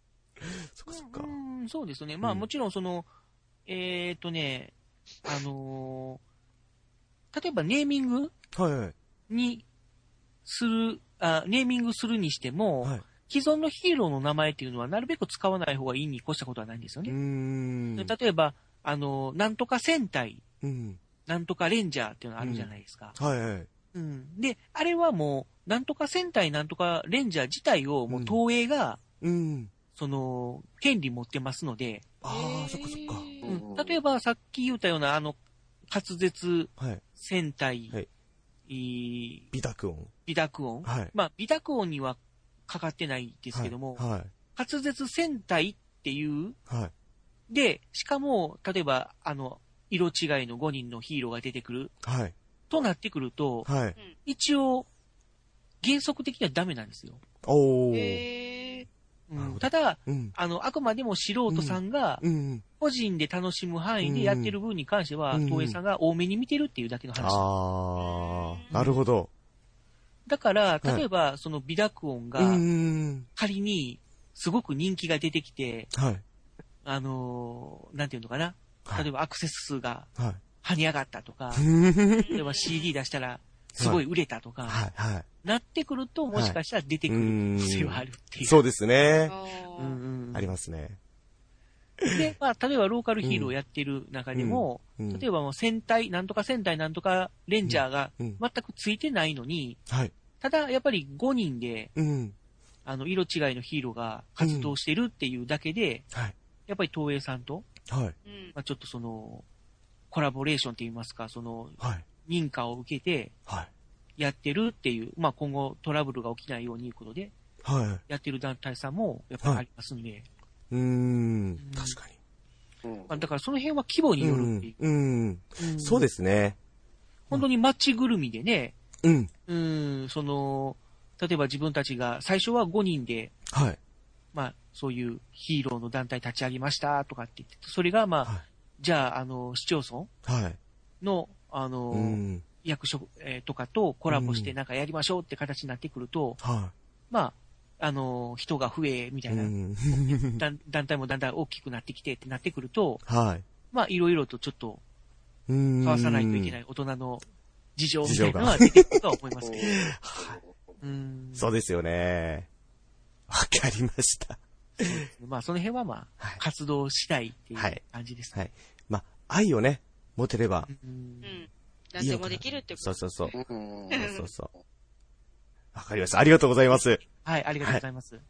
[SPEAKER 1] そっかそっか。
[SPEAKER 4] うん、そうですね。まあ、
[SPEAKER 1] うん
[SPEAKER 4] もちろんその、えーとね、あのー例えばネーミング
[SPEAKER 1] はいはい。
[SPEAKER 4] にする、あ、ネーミングするにしても、
[SPEAKER 1] はい。
[SPEAKER 4] 既存のヒーローの名前っていうのはなるべく使わない方がいいに越したことはないんですよ
[SPEAKER 1] うー
[SPEAKER 4] ね。
[SPEAKER 1] ん。
[SPEAKER 4] で例えば、あの、なんとか戦隊、
[SPEAKER 1] うん。
[SPEAKER 4] なんとかレンジャーっていうのあるじゃないですか。
[SPEAKER 1] はいはい。
[SPEAKER 4] うん。で、あれはもう、なんとか戦隊、なんとかレンジャー自体をもう東映が、
[SPEAKER 1] うん。
[SPEAKER 4] その、権利持ってますので、
[SPEAKER 1] ああ、そっかそっか。
[SPEAKER 4] うん、例えばさっき言ったようなあの、滑舌
[SPEAKER 1] はい。
[SPEAKER 4] 戦隊、
[SPEAKER 1] はい
[SPEAKER 4] い
[SPEAKER 1] 美濁音。
[SPEAKER 4] 微濁音、
[SPEAKER 1] はい。
[SPEAKER 4] まあ、微濁音にはかかってないですけども、
[SPEAKER 1] はい。
[SPEAKER 4] 滑舌戦隊っていう、
[SPEAKER 1] はい。
[SPEAKER 4] で、しかも、例えば、あの、色違いのごにんのヒーローが出てくる、
[SPEAKER 1] はい。
[SPEAKER 4] となってくると、
[SPEAKER 1] はい。
[SPEAKER 4] 一応、原則的にはダメなんですよ。
[SPEAKER 1] おー。
[SPEAKER 3] へー。
[SPEAKER 4] うん、
[SPEAKER 1] なるほど
[SPEAKER 4] ただ、
[SPEAKER 1] うん。
[SPEAKER 4] あの、あくまでも素人さんが、
[SPEAKER 1] うん。
[SPEAKER 4] 個人で楽しむ範囲でやってる分に関しては、
[SPEAKER 1] うん
[SPEAKER 4] 東映さんが多めに見てるっていうだけの話。
[SPEAKER 1] ああ、なるほど。
[SPEAKER 4] だから、
[SPEAKER 1] はい
[SPEAKER 4] 例えば、その微濁音
[SPEAKER 1] う
[SPEAKER 4] が、
[SPEAKER 1] ん。
[SPEAKER 4] 仮に、すごく人気が出てきて、
[SPEAKER 1] はい。
[SPEAKER 4] あのーなんていうのかな。
[SPEAKER 1] はい
[SPEAKER 4] 例えばアクセス数が
[SPEAKER 1] はい。
[SPEAKER 4] 跳ね上がったとか、
[SPEAKER 1] は
[SPEAKER 4] 例えば シーディー 出したら、すごい売れたとか、
[SPEAKER 1] い。はい。
[SPEAKER 4] なってくると、もしかしたら出てくる可能性はあるっていう。
[SPEAKER 1] そうですね。
[SPEAKER 3] あー
[SPEAKER 4] うんうん
[SPEAKER 1] ありますね。
[SPEAKER 4] で、まあ、例えばローカルヒーローやってる中でも、
[SPEAKER 1] うん
[SPEAKER 4] 例えばもう戦隊、なんとか戦隊、なんとかレンジャーが
[SPEAKER 1] うん
[SPEAKER 4] 全くついてないのに、
[SPEAKER 1] はい。
[SPEAKER 4] ただやっぱりごにんで、
[SPEAKER 1] うん。
[SPEAKER 4] あの、色違いのヒーローが活動してるっていうだけで、
[SPEAKER 1] はい。
[SPEAKER 4] やっぱり東映さんと、
[SPEAKER 1] はい。
[SPEAKER 3] うん
[SPEAKER 4] まあ、ちょっとその、コラボレーションって言いますか、その、
[SPEAKER 1] はい。
[SPEAKER 4] 認可を受けて
[SPEAKER 1] はい。
[SPEAKER 4] やってるっていう、まあ、今後トラブルが起きないようにいうことで、
[SPEAKER 1] は
[SPEAKER 4] やってる団体さんもやっぱりありますんで、
[SPEAKER 1] い。うーん。確かに。
[SPEAKER 2] うん
[SPEAKER 4] まあ、だからその辺は規模によるっていう。
[SPEAKER 1] うん。
[SPEAKER 4] うん
[SPEAKER 1] そうですね。
[SPEAKER 4] 本当に街ぐるみでね、
[SPEAKER 1] うん。
[SPEAKER 4] うん、その、例えば自分たちが最初はごにんで、
[SPEAKER 1] はい。
[SPEAKER 4] まあ、そういうヒーローの団体立ち上げましたとかって言って、それがまあ、
[SPEAKER 1] はい。
[SPEAKER 4] じゃあ、あの、市町村
[SPEAKER 1] はい。
[SPEAKER 4] の、あの、
[SPEAKER 1] うん。
[SPEAKER 4] 役所、えーとかとコラボして
[SPEAKER 1] うん
[SPEAKER 4] なんかやりましょうって形になってくると、
[SPEAKER 1] は
[SPEAKER 4] まあ、あの、人が増え、みた
[SPEAKER 1] い。
[SPEAKER 4] いうな、
[SPEAKER 1] ん。
[SPEAKER 4] 団団体もだんだん大きくなってきてってなってくると、
[SPEAKER 1] はい。
[SPEAKER 4] まあ、いろいろとちょっと
[SPEAKER 1] うん。
[SPEAKER 4] 交わさないといけない大人の事情みたいなのは出てくるとは思いますけど。うん
[SPEAKER 1] そうですよね。わかりました。
[SPEAKER 4] まあ、その辺はまあ、
[SPEAKER 1] はい
[SPEAKER 4] 活動次第っていう
[SPEAKER 1] はい
[SPEAKER 4] 感じですね。
[SPEAKER 1] はい。まあ、愛をね、持てれば。
[SPEAKER 4] うん
[SPEAKER 3] うん。何でもできるってこと。
[SPEAKER 1] そうそうそう。
[SPEAKER 2] うん
[SPEAKER 1] そうそうそう。わかりました。ありがとうございます。
[SPEAKER 4] はい、ありがとうございます。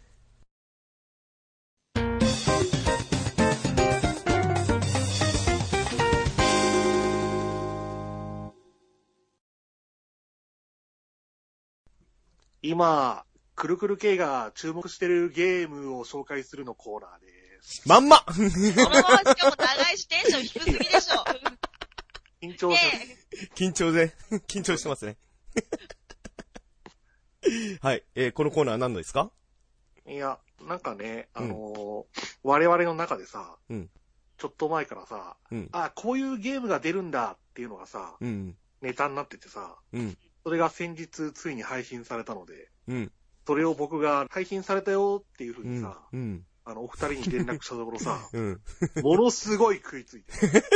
[SPEAKER 2] 今、くるくる系が注目してるゲームを紹介するのコーナーです。
[SPEAKER 1] まんま
[SPEAKER 3] そのまましかも長いしテンション低すぎでしょ。
[SPEAKER 2] 緊張する。
[SPEAKER 3] ね
[SPEAKER 1] 緊張で、緊張してますね。はい。えーこのコーナーは何のですか？
[SPEAKER 2] いや、なんかね、あのー我々の中でさ、
[SPEAKER 1] うん
[SPEAKER 2] ちょっと前からさ、
[SPEAKER 1] うん。
[SPEAKER 2] あ、こういうゲームが出るんだっていうのがさ、
[SPEAKER 1] うん。
[SPEAKER 2] ネタになっててさ、
[SPEAKER 1] うん。
[SPEAKER 2] それが先日ついに配信されたので、
[SPEAKER 1] うん。
[SPEAKER 2] それを僕が配信されたよっていうふう
[SPEAKER 1] うん
[SPEAKER 2] にさ、。
[SPEAKER 1] うん。
[SPEAKER 2] あの、お二人に連絡したところさ、
[SPEAKER 1] うん。
[SPEAKER 2] ものすごい食いついて、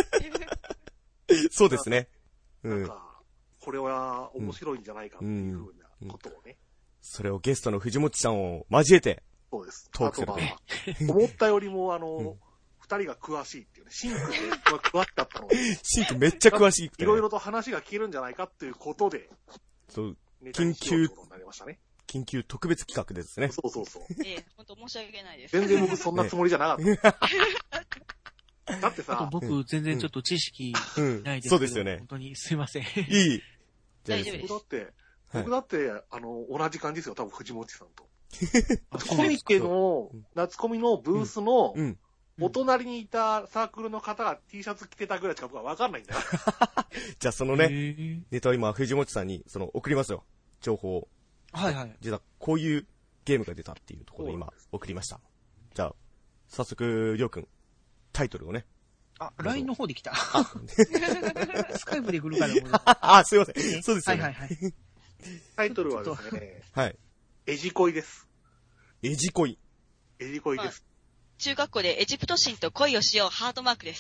[SPEAKER 1] そうですね。うん。
[SPEAKER 2] なんか、これは面白いんじゃないかっていうふうなことをね、
[SPEAKER 1] それをゲストの藤本さんを交えて、
[SPEAKER 2] そうです。
[SPEAKER 1] トークする
[SPEAKER 2] あとまあ、思ったよりもあの、
[SPEAKER 1] うん
[SPEAKER 2] 二人が詳しいっていうね、シンクで詳しかったので、
[SPEAKER 1] シンクめっちゃ詳しくて、
[SPEAKER 2] いろいろと話が聞けるんじゃないかっていうことで、
[SPEAKER 1] そう、
[SPEAKER 2] ネタにしようってことになりましたね。
[SPEAKER 1] 緊急特別企画ですね。
[SPEAKER 2] そうそうそう。
[SPEAKER 3] ええ、ほんと申し訳ないです。
[SPEAKER 2] 全然僕そんなつもりじゃなかった。だって
[SPEAKER 4] あと
[SPEAKER 2] さ、
[SPEAKER 4] 僕、全然ちょっと知識
[SPEAKER 1] うん
[SPEAKER 4] ないですけど、
[SPEAKER 1] そうですよね
[SPEAKER 4] 本。当にすいません。
[SPEAKER 1] いい。
[SPEAKER 3] 大丈夫です
[SPEAKER 2] 僕だって、
[SPEAKER 1] はい
[SPEAKER 2] 僕だって、あの、同じ感じですよ、多分藤本さんと。
[SPEAKER 4] あ
[SPEAKER 2] コミケの
[SPEAKER 1] うん、
[SPEAKER 2] 夏コミのブースの
[SPEAKER 1] う、ん。
[SPEAKER 2] お隣にいたサークルの方が T シャツ着てたぐらいしか僕はわかんないんだよ。
[SPEAKER 1] じゃあその
[SPEAKER 4] へ
[SPEAKER 1] ね、
[SPEAKER 4] ー
[SPEAKER 1] ネタを今、藤本さんに、その、送りますよ。情報を。
[SPEAKER 4] はいはい。
[SPEAKER 1] 実は、こういうゲームが出たっていうところで今、送りました。じゃあ、早速、りょうくん、タイトルをね。
[SPEAKER 4] あ、ライン の方で来た。スカイプで来るからもう。
[SPEAKER 1] あ、すいません。そうですよね。
[SPEAKER 4] はいはいはい。
[SPEAKER 2] タイトルはですね、
[SPEAKER 1] はい。
[SPEAKER 2] エジコイです。
[SPEAKER 1] エジコイ。
[SPEAKER 2] エジ恋です。
[SPEAKER 3] 中学校でエジプト神と恋をしようハートマークです。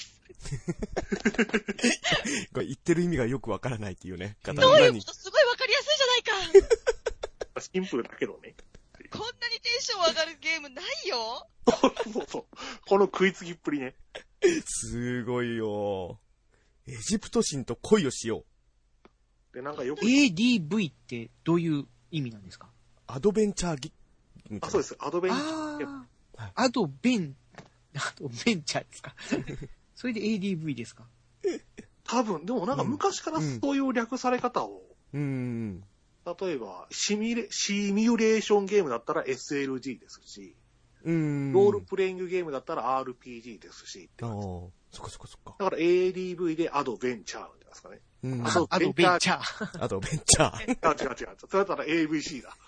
[SPEAKER 1] これ言ってる意味がよくわからないっていうね。
[SPEAKER 3] どういうことすごいわかりやすいじゃない
[SPEAKER 2] か。シンプルだけどね。
[SPEAKER 3] こんなにテンション上がるゲームないよ。
[SPEAKER 2] そうそう。この食いつきっぷりね。
[SPEAKER 1] すごいよ。エジプト神と恋をしよ
[SPEAKER 2] う。で、なんかよく。
[SPEAKER 4] エーディーブイ ってどういう意味なんですか？
[SPEAKER 1] アドベンチャーギ
[SPEAKER 2] あ、そうです。アドベンチャー。
[SPEAKER 4] アドベン、アドベンチャーですか？それで エーディーブイ ですか？
[SPEAKER 2] 多分、でもなんか昔からそういう略され方を。
[SPEAKER 1] うん。うん
[SPEAKER 2] 例えばシミュレ、シミュレーションゲームだったら エスエルジー ですし、
[SPEAKER 1] うん。
[SPEAKER 2] ロールプレイングゲームだったら アールピージー ですし。
[SPEAKER 1] ああ、そっかそっかそっか。
[SPEAKER 2] だから エーディーブイ でアドベンチャーなんですかね。
[SPEAKER 1] うん。
[SPEAKER 4] アドベンチャー。
[SPEAKER 1] アドベンチャー。
[SPEAKER 2] あ、違う違う。それだったら エーブイシー だ。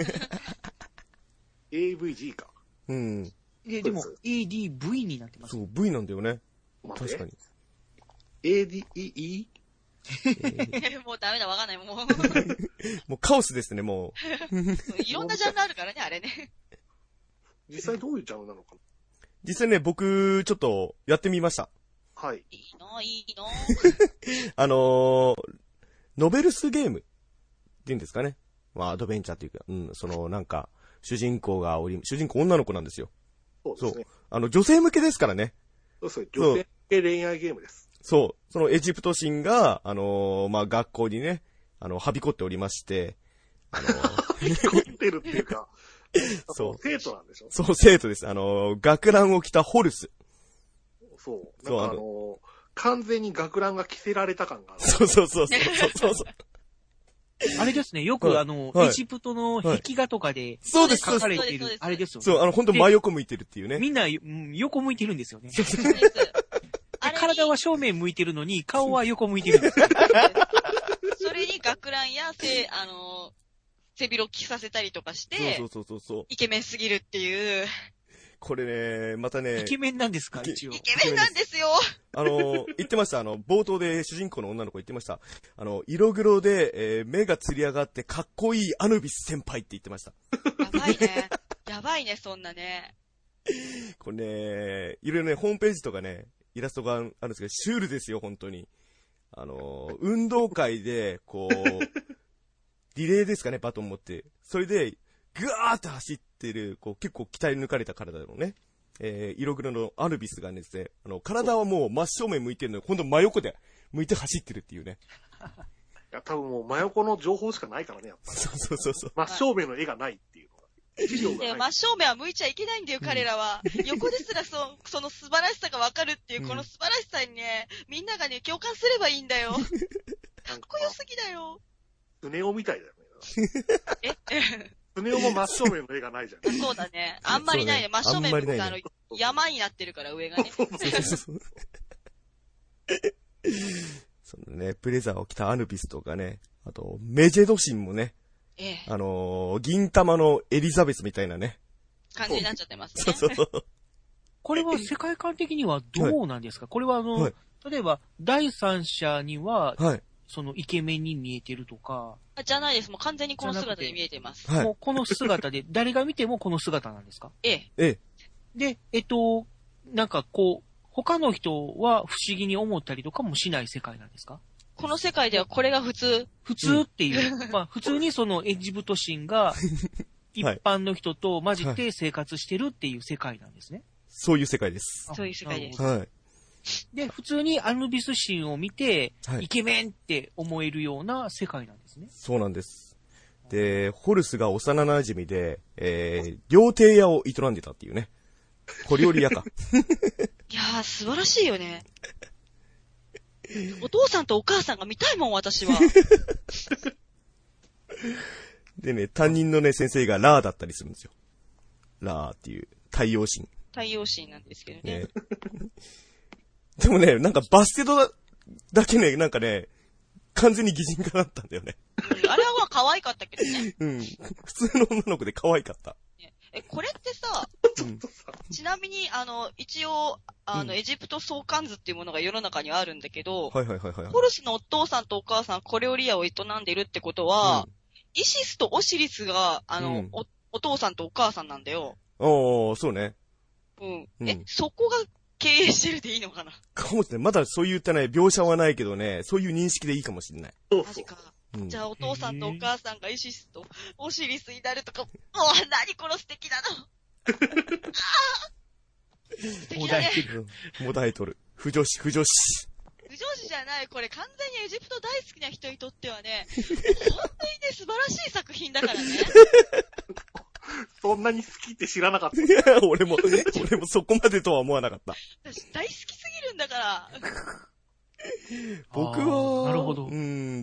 [SPEAKER 2] エーブイジー か。
[SPEAKER 1] うん。
[SPEAKER 4] で、でも エーディーブイ になってます。
[SPEAKER 1] そう、V なんだよね。確かに。
[SPEAKER 2] エーディーイー？
[SPEAKER 3] もうダメだ、わかんない、もう。
[SPEAKER 1] もうカオスですね、も
[SPEAKER 3] う。いろんなジャンルあるからね、あれね。
[SPEAKER 2] 実際どういうジャンルなのかな？
[SPEAKER 1] 実際ね、僕、ちょっと、やってみました。
[SPEAKER 2] はい。
[SPEAKER 3] いいのいいの
[SPEAKER 1] あのー、ノベルスゲームっていうんですかね。まあ、アドベンチャーっていうか、うん、その、なんか、主人公がおり、主人公女の子なんですよ。
[SPEAKER 2] そうですね。
[SPEAKER 1] そう。あの、女性向けですからね。
[SPEAKER 2] そうですね。女性向け恋愛ゲームです。
[SPEAKER 1] そう。そのエジプト神が、あのー、まあ、学校にね、あの、はびこっておりまして、あのー、
[SPEAKER 2] はびこってるっていうか、そう。生徒なんでしょ？
[SPEAKER 1] そう、生徒です。あのー、学ランを着たホルス。
[SPEAKER 2] そう。なんかあのー、完全に学ランが着せられた感がある。
[SPEAKER 1] そうそうそうそうそうそう。
[SPEAKER 4] あれですね、よく、はい、あの、はい、エジプトの壁画とかで、
[SPEAKER 1] そうです、
[SPEAKER 4] 書かれている、あれですよね。
[SPEAKER 1] そう、あの、ほんと真横向いてるっていうね。
[SPEAKER 4] みんな、うん、横向いてるんですよね。体は正面向いてるのに、顔は横向いてるんですよ。
[SPEAKER 3] それに学ランやせ、あの、背広着させたりとかして、
[SPEAKER 1] そうそうそうそう。
[SPEAKER 3] イケメンすぎるっていう。
[SPEAKER 1] これね、またね。
[SPEAKER 4] イケメンなんですか一応。
[SPEAKER 3] イケメンなんですよ。
[SPEAKER 1] あの、言ってました。あの、冒頭で主人公の女の子言ってました。あの、色黒で、えー、目がつり上がってかっこいいアヌビス先輩って言ってました。
[SPEAKER 3] やばいね。やばいね、そんなね。
[SPEAKER 1] これね、いろいろね、ホームページとかね、イラストがあるんですけど、シュールですよ、本当に。あの、運動会で、こう、リレーですかね、バトン持って。それで、ぐわーって走ってる、こう、結構鍛え抜かれた体のね、えー、色黒のアヌビスがですね、あの、体はもう真正面向いてるのに、ほんと真横で向いて走ってるっていうね。
[SPEAKER 2] いや、多分もう真横の情報しかないからね、やっぱり。
[SPEAKER 1] そうそうそうそう。
[SPEAKER 2] 真正面の絵がないっていうのが。
[SPEAKER 3] で真正面は向いちゃいけないんだよ、うん、彼らは。横ですらそ、その素晴らしさがわかるっていう、うん、この素晴らしさにね、みんながね、共感すればいいんだよ。かっこよすぎだよ。
[SPEAKER 2] スネ夫みたいだよ
[SPEAKER 3] ね。え
[SPEAKER 2] スネ夫も真正面の絵がないじゃん。
[SPEAKER 3] そうだね。あんまりないね。真正面向くと、あの、山になってるから上がね。そうそうそう。
[SPEAKER 1] そのね、ブレザーを着たアヌビスとかね、あと、メジェド神もね、
[SPEAKER 3] ええ、
[SPEAKER 1] あのー、銀玉のエリザベスみたいなね。
[SPEAKER 3] 感じになっちゃってますね。
[SPEAKER 1] そうそうそう。
[SPEAKER 4] これは世界観的にはどうなんですか？はい、これはあの、はい、例えば、第三者には、はい、そのイケメンに見えてるとか。
[SPEAKER 3] じゃないです。もう完全にこの姿で見えてます。
[SPEAKER 4] もうこの姿で、誰が見てもこの姿なんですか？
[SPEAKER 3] ええ。
[SPEAKER 1] ええ。
[SPEAKER 4] で、えっと、なんかこう、他の人は不思議に思ったりとかもしない世界なんですか？
[SPEAKER 3] この世界ではこれが普通。
[SPEAKER 4] 普通っていう。うん、まあ普通にそのエジプト神が一般の人と混じって生活してるっていう世界なんですね。はい、
[SPEAKER 1] そういう世界です。
[SPEAKER 3] そういう世界です。
[SPEAKER 1] はい。
[SPEAKER 4] で、普通にアヌビス神を見て、はい、イケメンって思えるような世界なんですね。
[SPEAKER 1] そうなんです。で、ホルスが幼馴染で、えー、料亭屋を営んでたっていうね。小料理屋か。
[SPEAKER 3] いやー、素晴らしいよね。お父さんとお母さんが見たいもん、私は。
[SPEAKER 1] でね、担任のね、先生がラーだったりするんですよ。ラーっていう、太陽神。
[SPEAKER 3] 太陽神なんですけどね。ね
[SPEAKER 1] でもね、なんかバステドだ、だけね、なんかね、完全に擬人化だったんだよね。
[SPEAKER 3] うん、あれは可愛かったけどね。
[SPEAKER 1] うん。普通の女の子で可愛かった。
[SPEAKER 3] え、これってさ、うん、ちなみに、あの、一応、あの、うん、エジプト相関図っていうものが世の中にはあるんだけど、
[SPEAKER 1] はいはいはいはい。
[SPEAKER 3] ホルスのお父さんとお母さん、コレオリアを営んでるってことは、うん、イシスとオシリスが、あの、うん、お、お父さんとお母さんなんだよ。
[SPEAKER 1] あおー、そうね。
[SPEAKER 3] うん。
[SPEAKER 1] うん
[SPEAKER 3] え、そこが経営してるでいいのかな？
[SPEAKER 1] かもしれない。まだそういったね、描写はないけどね、そういう認識でいいかもしれない。
[SPEAKER 2] そうそう。
[SPEAKER 3] マジか。
[SPEAKER 1] うん、
[SPEAKER 3] じゃあお父さんとお母さんがイシスとオシリスになるとか、もう何この素敵なの。素敵だね。
[SPEAKER 1] もだえとる。不女子、不女子。
[SPEAKER 3] 不女子じゃない。これ完全にエジプト大好きな人にとってはね、本当にね、素晴らしい作品だからね。
[SPEAKER 2] そんなに好きって知らなかった。
[SPEAKER 1] いや、俺も、俺もそこまでとは思わなかった。
[SPEAKER 3] 私大好きすぎるんだから。
[SPEAKER 1] 僕は、
[SPEAKER 4] なるほど。
[SPEAKER 1] うん、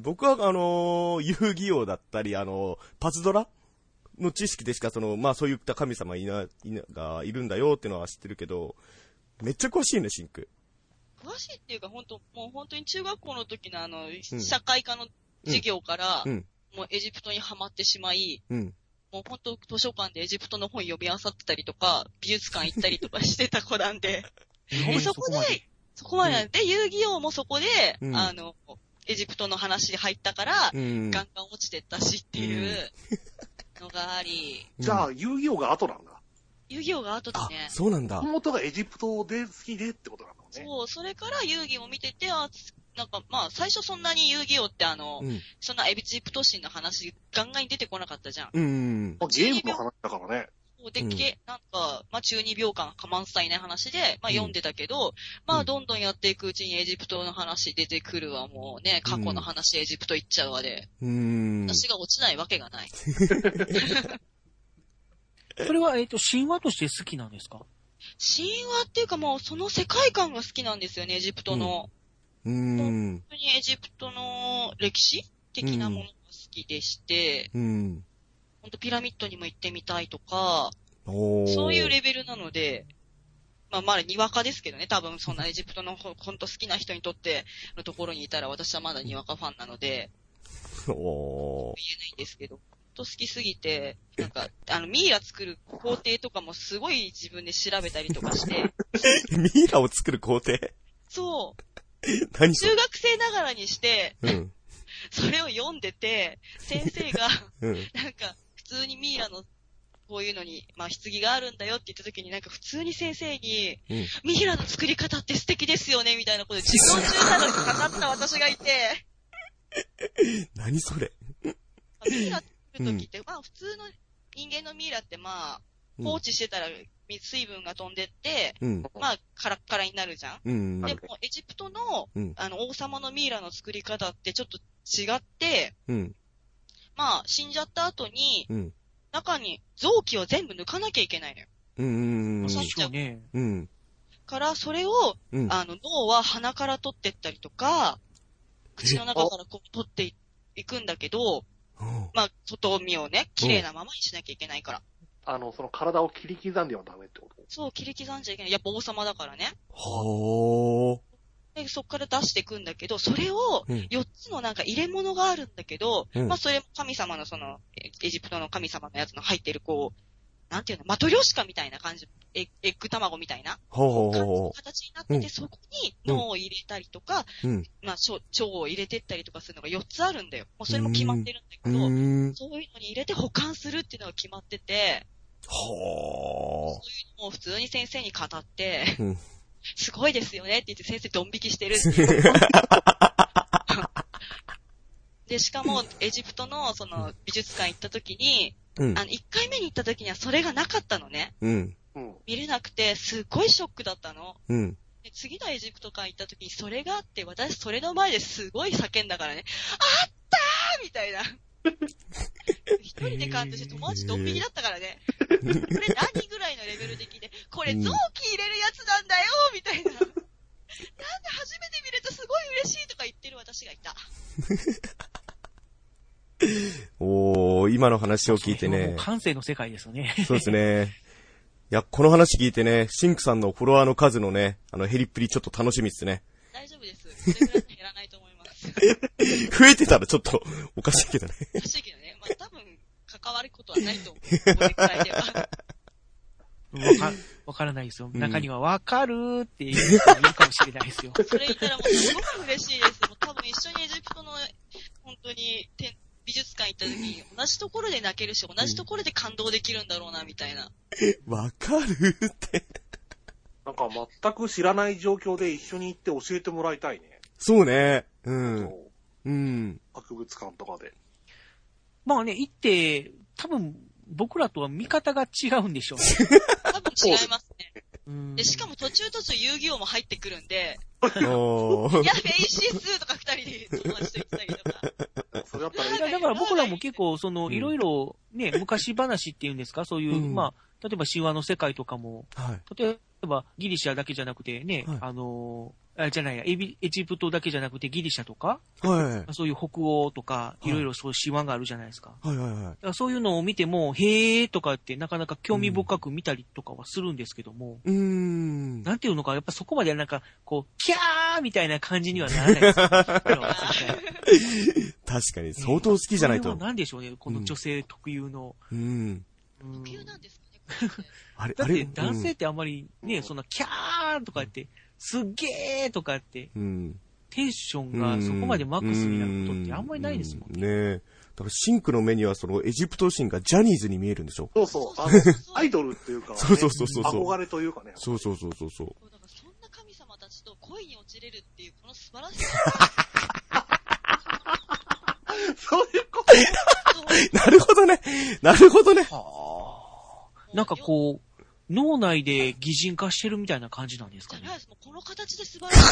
[SPEAKER 1] 僕はあのー、遊戯王だったり、あのー、パズドラの知識でしか、その、まあそういった神様いな、いな、がいるんだよってのは知ってるけど、めっちゃ詳しいね、シンク。
[SPEAKER 3] 詳しいっていうか、本当もう本当に中学校の時のあの、うん、社会科の授業から、うん、もうエジプトにハマってしまい、うん、もう本当図書館でエジプトの本読み漁ってたりとか、美術館行ったりとかしてた子なんで、でそこで、そこまでなんで、うん、遊戯王もそこで、うん、あの、エジプトの話入ったから、うん、ガンガン落ちてったしっていうのがあり。
[SPEAKER 2] うん、じゃあ、遊戯王が後なんだ。
[SPEAKER 3] 遊戯王が後だね。
[SPEAKER 1] あ、そうなんだ。
[SPEAKER 2] 妹がエジプトで好きでってことなんだね。
[SPEAKER 3] そう、それから遊戯王見てて、あ、なんかまあ、最初そんなに遊戯王ってあの、うん、そんなエジプト神の話ガンガンに出てこなかったじゃん。
[SPEAKER 1] うん。
[SPEAKER 2] ゲームの話だからね。
[SPEAKER 3] で、うん、なんか、まあ、中二病感か満載な話で、まあ、読んでたけど、うん、まあ、どんどんやっていくうちにエジプトの話出てくるわ、もうね、過去の話、うん、エジプト行っちゃうわで。うん。私が落ちないわけがない。
[SPEAKER 4] それは、えっと、神話として好きなんですか？
[SPEAKER 3] 神話っていうかもう、その世界観が好きなんですよね、エジプトの。うん。本当にエジプトの歴史的なものが好きでして、うん。ほんとピラミッドにも行ってみたいとか、そういうレベルなので、まあまだにわかですけどね、多分そんなエジプトのほんと好きな人にとってのところにいたら私はまだにわかファンなので、お言えないんですけど、ほんと好きすぎて、なんか、あの、ミイラ作る工程とかもすごい自分で調べたりとかして。
[SPEAKER 1] ミイラを作る工程？
[SPEAKER 3] そう。
[SPEAKER 1] 何
[SPEAKER 3] 中学生ながらにして、うん、それを読んでて、先生が、うん、なんか、普通にミイラのこういうのに、まあ、棺があるんだよって言った時になんか普通に先生に、うん、ミイラの作り方って素敵ですよね、みたいなことで自問中なのにかかった私がいて。
[SPEAKER 1] 何それ？
[SPEAKER 3] ミイラ作る時って、うん、まあ、普通の人間のミイラってまあ、放置してたら水分が飛んでって、うん、まあ、カラッカラになるじゃん。うん、でも、エジプトの、うん、あの、王様のミイラの作り方ってちょっと違って、うん、まあ、死んじゃった後に、うん、中に臓器を全部抜かなきゃいけないのよ。うんうんうん。そうね。うん。から、それを、うん、あの、脳は鼻から取ってったりとか、口の中からこう取っていくんだけど、まあ、外見をね、綺麗なままにしなきゃいけないから。
[SPEAKER 2] あの、その体を切り刻んではダメってこと？
[SPEAKER 3] そう、切り刻んじゃいけない。やっぱ王様だからね。
[SPEAKER 1] はー。
[SPEAKER 3] で、そっから出していくんだけど、それを、よっつのなんか入れ物があるんだけど、うん、まあ、それも神様のその、エジプトの神様のやつの入ってるこう、なんていうの、マトリョシカみたいな感じ、エッグ卵みたいな、
[SPEAKER 1] ほうほうほう
[SPEAKER 3] 形になってて、うん、そこに脳を入れたりとか、うん、まあ、腸を入れてったりとかするのがよっつあるんだよ。もうそれも決まってるんだけど、そういうのに入れて保管するっていうのが決まってて、
[SPEAKER 1] はー。
[SPEAKER 3] そういうのを普通に先生に語って、うん、すごいですよねって言って先生ドン引きしてるっていう。で、しかもエジプトのその美術館行った時に、うん、あの、一回目に行った時にはそれがなかったのね。うん。見れなくて、すっごいショックだったの。うん。で、次のエジプト館行った時にそれがあって、私それの前ですごい叫んだからね、あったーみたいな。一人で感動して友達ドン引きだったからね。これ何ぐらいのレベルで聞いて、これ臓器入れるやつなんだよみたいな。なんで初めて見れてすごい嬉しいとか言ってる私がいた。
[SPEAKER 1] おー、今の話を聞いてね。
[SPEAKER 4] 感性の世界ですよね。
[SPEAKER 1] そうですね。いや、この話聞いてね、シンクさんのフォロワーの数のね、あの、減りっぷりちょっと楽しみっすね。
[SPEAKER 3] 大丈夫です。それぐらい減らないと思います。
[SPEAKER 1] 増えてたらちょっとおかしいけどね。
[SPEAKER 3] おかしいけどね。まあ、多分、関わることはないと思う。これくらいでは。
[SPEAKER 4] わか、わからないですよ。中にはわかるーっていう人がいるかもしれないですよ。
[SPEAKER 3] それ言ったらもうすごく嬉しいです。もう多分一緒にエジプトの、本当に、美術館行っった時に、同じところで泣けるし、同じところで感動できるんだろうな、みたいな。
[SPEAKER 1] わかるって。
[SPEAKER 2] なんか全く知らない状況で一緒に行って教えてもらいたいね。
[SPEAKER 1] そうね。うん。
[SPEAKER 2] そう
[SPEAKER 1] うん。
[SPEAKER 2] 博物館とかで。
[SPEAKER 4] まあね、行って、多分、僕らとは見方が違うんでしょうね。
[SPEAKER 3] 多分違いますね。
[SPEAKER 4] うん
[SPEAKER 3] で、しかも途中途中遊戯王も入ってくるんで、
[SPEAKER 1] おー
[SPEAKER 3] いや、フェイシースとか二人で友達と行ったりとか。
[SPEAKER 2] それだったらいい
[SPEAKER 4] いやだから僕らも結構、その、
[SPEAKER 1] うん
[SPEAKER 4] いろいろ、ね、昔話っていうんですか、そういう、
[SPEAKER 1] うん
[SPEAKER 4] まあ、例えば神話の世界とかも、
[SPEAKER 1] はい。
[SPEAKER 4] 例えばギリシャだけじゃなくてね、
[SPEAKER 1] はい
[SPEAKER 4] あの、あじゃないやエビ、エジプトだけじゃなくてギリシャとか、
[SPEAKER 1] はい。
[SPEAKER 4] そういう北欧とか、
[SPEAKER 1] はい
[SPEAKER 4] いろいろそういう神話があるじゃないですか。
[SPEAKER 1] はいはいはい。
[SPEAKER 4] だからそういうのを見ても、へーとかってなかなか興味深く見たりとかはするんですけども、
[SPEAKER 1] うーん。
[SPEAKER 4] なんていうのか、やっぱそこまでなんか、こう、キャーみたいな感じにはならないですよ。
[SPEAKER 1] 確かに、相当好きじゃないと。
[SPEAKER 4] それはなんでしょうね、この女性特有の。
[SPEAKER 1] うん。
[SPEAKER 4] うん
[SPEAKER 3] 特有なんですかね、これね。
[SPEAKER 1] あれ、
[SPEAKER 4] だって
[SPEAKER 1] あれ、
[SPEAKER 4] 男性ってあんまりね、そんなキャーとかって、すっげーとかって、
[SPEAKER 1] うん。
[SPEAKER 4] テンションがそこまでマックスになることってあんまりないですもん
[SPEAKER 1] ね。ねえ。だからシンクの目にはそのエジプト神がジャニーズに見えるんでしょ？
[SPEAKER 2] そうそう。あの、アイドルっていうか、ね、
[SPEAKER 1] そうそうそうそうそう
[SPEAKER 2] 憧れというかね。
[SPEAKER 1] そうそうそうそうそう。
[SPEAKER 3] だからそんな神様たちと恋に落ちれるっていう、この素晴らしさ。
[SPEAKER 2] そういうこと
[SPEAKER 1] なるほどね。なるほどね。
[SPEAKER 4] なんかこう、脳内で擬人化してるみたいな感じなんですかね。
[SPEAKER 3] じゃないです。もうこの形で素晴らしい。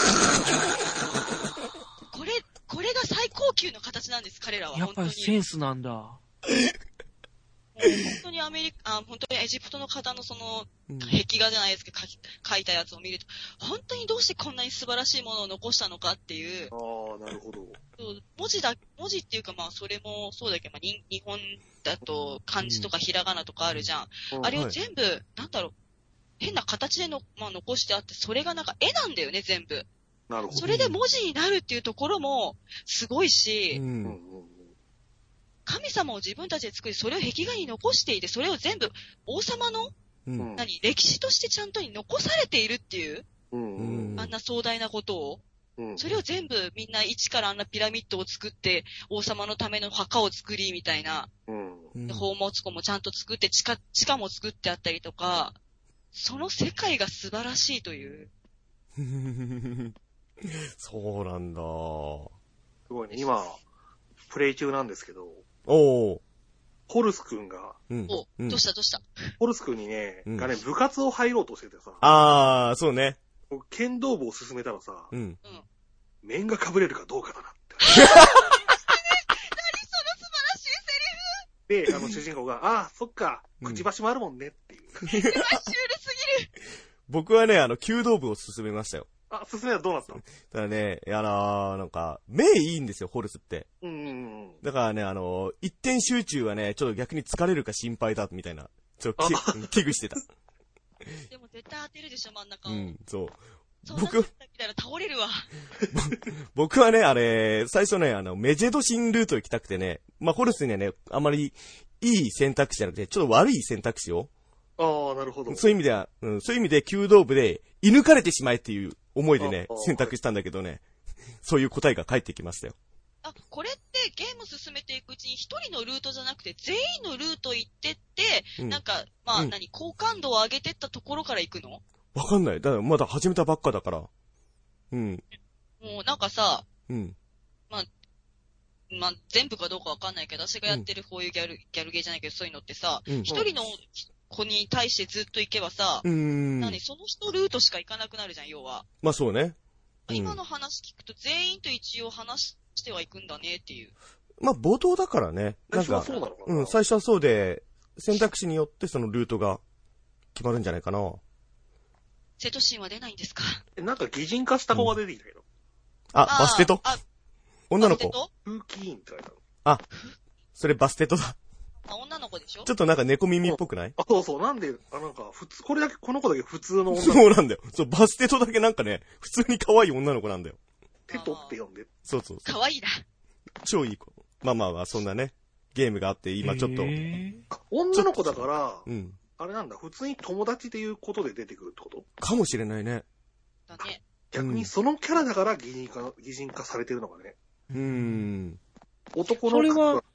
[SPEAKER 3] これ、これが最高級の形なんです、彼らは。
[SPEAKER 4] やっぱりセンスなんだ。
[SPEAKER 3] もう本当にアメリカ、あ、本当にエジプトの方のその、壁画じゃないですけど、書き書いたやつを見ると、本当にどうしてこんなに素晴らしいものを残したのかっていう。
[SPEAKER 2] ああ、なるほど。
[SPEAKER 3] 文字だ、文字っていうかまあそれもそうだけど、まあ、日本だと漢字とかひらがなとかあるじゃん。
[SPEAKER 2] うん、
[SPEAKER 3] あれを全部、はい、なんだろう、変な形での、まあ、残してあって、それがなんか絵なんだよね、全部。
[SPEAKER 2] なるほど。
[SPEAKER 3] それで文字になるっていうところもすごいし、うん、神様を自分たちで作り、それを壁画に残していて、それを全部王様の、うん、何、歴史としてちゃんとに残されているっていう、うん、あんな壮大なことを、うん、それを全部みんな一からあんなピラミッドを作って、王様のための墓を作りみたいな、うん、で宝物庫もちゃんと作って地下、地下も作ってあったりとか、その世界が素晴らしいという。
[SPEAKER 1] そうなんだ。
[SPEAKER 2] すごいね。今、プレイ中なんですけど、
[SPEAKER 1] おー。
[SPEAKER 2] ホルス君が、
[SPEAKER 3] うん、お、どうしたどうした、
[SPEAKER 2] ホルス君にね、うん、がね、部活を入ろうとしててさ。
[SPEAKER 1] あー、そうね。
[SPEAKER 2] 剣道部を進めたらさ、うん。面が被れるかどうかだなって。
[SPEAKER 3] 何その素晴らしい
[SPEAKER 2] セリフで、あの主人公が、ああ、そっか、くちばしもあるもんねっていう。
[SPEAKER 3] シュールすぎる。
[SPEAKER 1] 僕はね、あの、弓道部を進めましたよ。
[SPEAKER 2] あ、進めたらどうなったの？
[SPEAKER 1] ただね、あのー、なんか、目いいんですよ、ホルスって。うんうんうん。だからね、あのー、一点集中はね、ちょっと逆に疲れるか心配だ、みたいな。ちょっと危惧してた。
[SPEAKER 3] でも絶対当てるでしょ、真ん中を。
[SPEAKER 1] うん、そう。
[SPEAKER 3] 僕、僕たら倒れるわ。
[SPEAKER 1] 僕はね、あれ、最初ね、あの、メジェドシンルート行きたくてね、まあ、ホルスにはね、あまりいい選択肢じゃなくて、ちょっと悪い選択肢を。
[SPEAKER 2] ああ、なるほど。
[SPEAKER 1] そういう意味では、うん、そういう意味で弓道部で、射抜かれてしまえっていう思いでね、選択したんだけどね、はい、そういう答えが返ってきましたよ。
[SPEAKER 3] あ、これってゲーム進めていくうちに一人のルートじゃなくて全員のルート行ってって、うん、なんか、まあ、うん、何、好感度を上げてったところから行くの？
[SPEAKER 1] わかんない。だからまだ始めたばっかだから。うん。
[SPEAKER 3] もうなんかさ、
[SPEAKER 1] うん。
[SPEAKER 3] まあ、まあ、全部かどうかわかんないけど、私がやってるこういうギャル、うん、ギャルゲーじゃないけどそういうのってさ、一、うん、人の子に対してずっと行けばさ、
[SPEAKER 1] うん。
[SPEAKER 3] 何、その人ルートしか行かなくなるじゃん、要は。
[SPEAKER 1] まあそうね。
[SPEAKER 3] うん、今の話聞くと全員と一応話してはいくんだねっていう。
[SPEAKER 1] まあ冒頭だからね。なんか、
[SPEAKER 2] 最初はそうなのかな？
[SPEAKER 1] うん、最初はそうで、選択肢によってそのルートが決まるんじゃないかな。
[SPEAKER 3] 瀬戸神は出ないんですか？
[SPEAKER 2] え、なんか擬人化した子が出てきたけど。うん、
[SPEAKER 1] あ、バステト？あ、女の子。
[SPEAKER 2] フーキーンって書いてある。
[SPEAKER 1] あ、それバステトだ。
[SPEAKER 3] あ、女の子でしょ？
[SPEAKER 1] ちょっとなんか猫耳っぽくない？
[SPEAKER 2] あ、そうそう。なんで、あ、なんか、普通、これだけ、この子だけ普通の女の子。
[SPEAKER 1] そうなんだよ。そう、バステトだけなんかね、普通に可愛い女の子なんだよ。
[SPEAKER 2] テトって呼んで。
[SPEAKER 1] そうそうそう。
[SPEAKER 3] 可愛いな。
[SPEAKER 1] 超いい子。まあまあまあ、そんなね、ゲームがあって、今ちょっと。
[SPEAKER 2] 女の子だから、
[SPEAKER 1] うん。
[SPEAKER 2] あれなんだ、普通に友達っていうことで出てくるってこと？
[SPEAKER 1] かもしれないね。
[SPEAKER 3] だね。
[SPEAKER 2] 逆にそのキャラだから擬人化、擬人化されてるのかね。
[SPEAKER 1] うーん。
[SPEAKER 2] 男の子が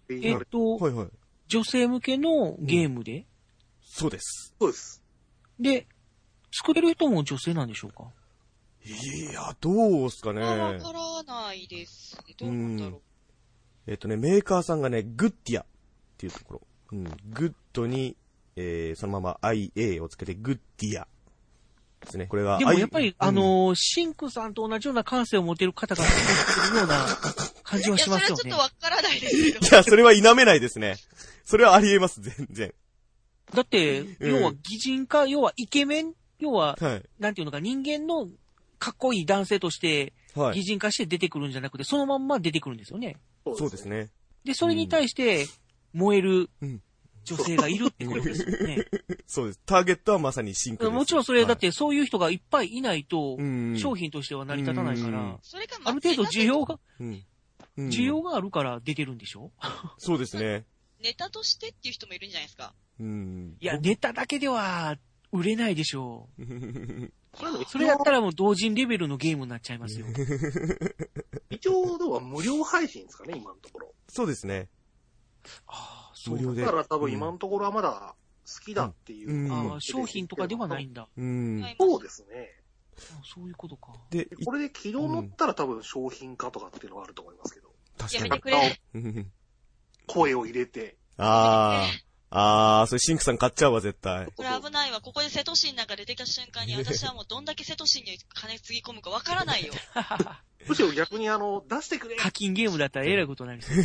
[SPEAKER 4] えっと、はいはい、女性向けのゲームで、うん、
[SPEAKER 1] そうです。
[SPEAKER 2] そうです。
[SPEAKER 4] で、作れる人も女性なんでしょうか？
[SPEAKER 1] いや、どうすかね。
[SPEAKER 3] わからないです。どうなんだろう。
[SPEAKER 1] えっとね、メーカーさんがね、グッディアっていうところ。うん、グッドに、えー、そのまま アイエー をつけてグッディアですね。これが。
[SPEAKER 4] でもやっぱり、あのー、シンクさんと同じような感性を持てる方が作ってるような感じはしますよね。
[SPEAKER 3] いや、それはちょっとわからないですけど。
[SPEAKER 1] いや、それは否めないですね。それはありえます、全然。
[SPEAKER 4] だって、うん、要は擬人化、要はイケメン、要は、はい、なんていうのか、人間のかっこいい男性として、擬人化して出てくるんじゃなくて、そのまんま出てくるんですよね。
[SPEAKER 1] そうですね。
[SPEAKER 4] で、それに対して、燃える女性がいるってことですよね。
[SPEAKER 1] そうです。ターゲットはまさにシンクです。
[SPEAKER 4] もちろんそれ、だってそういう人がいっぱいいないと、商品としては成り立たないから、ある程度需要が、需要があるから出てるんでしょ？
[SPEAKER 1] そうですね。
[SPEAKER 3] ネタとしてっていう人もいるんじゃないですか。
[SPEAKER 1] うん。
[SPEAKER 4] いや、ネタだけでは売れないでしょう。それやったらもう同人レベルのゲームになっちゃいますよ。
[SPEAKER 2] 一応、では無料配信ですかね、今のところ。
[SPEAKER 1] そうですね。
[SPEAKER 4] ああ、そう
[SPEAKER 1] 無料で。
[SPEAKER 2] だから多分今のところはまだ好きだっていう。
[SPEAKER 4] うん、ああ、商品とかではないんだ。
[SPEAKER 1] うん。
[SPEAKER 2] そうですね。
[SPEAKER 4] そういうことか。
[SPEAKER 2] で、これで軌道乗ったら多分商品化とかっていうのがあると思いますけど。
[SPEAKER 1] 確かに。
[SPEAKER 3] やめてくれ。
[SPEAKER 2] 声を入れて。
[SPEAKER 1] ああ。あー、それシンクさん買っちゃうわ、絶対。
[SPEAKER 3] これ危ないわ。ここでセトシンなんか出てきた瞬間に、私はもうどんだけセトシンに金つぎ込むかわからないよ。
[SPEAKER 2] むしろ逆にあの、出してくれ。
[SPEAKER 4] 課金ゲームだったらえらいことになりそう。